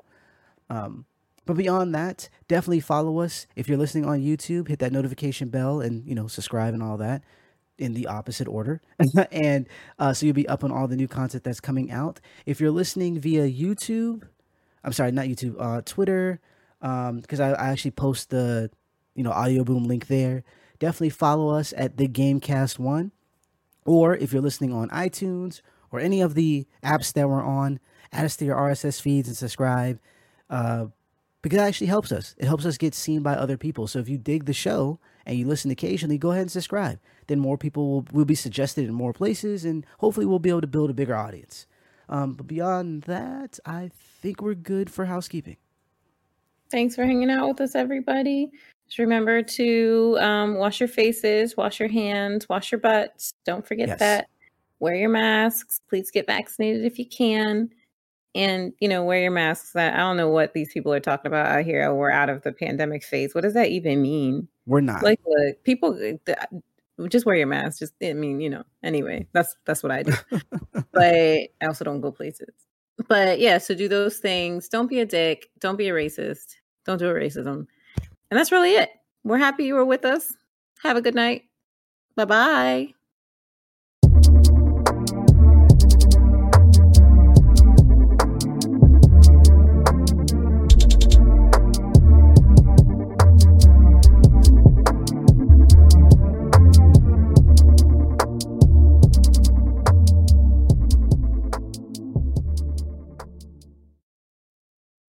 But beyond that, definitely follow us. If you're listening on YouTube, hit that notification bell and subscribe and all that in the opposite order, and so you'll be up on all the new content that's coming out. If you're listening via YouTube, I'm sorry, not YouTube, Twitter, because I actually post the Audio Boom link there. Definitely follow us at the Gamecast One, or if you're listening on iTunes or any of the apps that we're on, add us to your RSS feeds and subscribe. Because it actually helps us. It helps us get seen by other people. So if you dig the show and you listen occasionally, go ahead and subscribe. Then more people will be suggested in more places, and hopefully we'll be able to build a bigger audience. But beyond that, I think we're good for housekeeping. Thanks for hanging out with us, everybody. Just remember to wash your faces, wash your hands, wash your butts. Don't forget that. Wear your masks. Please get vaccinated if you can. And, wear your masks. I don't know what these people are talking about out here. We're out of the pandemic phase. What does that even mean? We're not. Like, people just wear your mask. Anyway, that's what I do. But I also don't go places. But yeah, so do those things. Don't be a dick. Don't be a racist. Don't do a racism. And that's really it. We're happy you were with us. Have a good night. Bye-bye.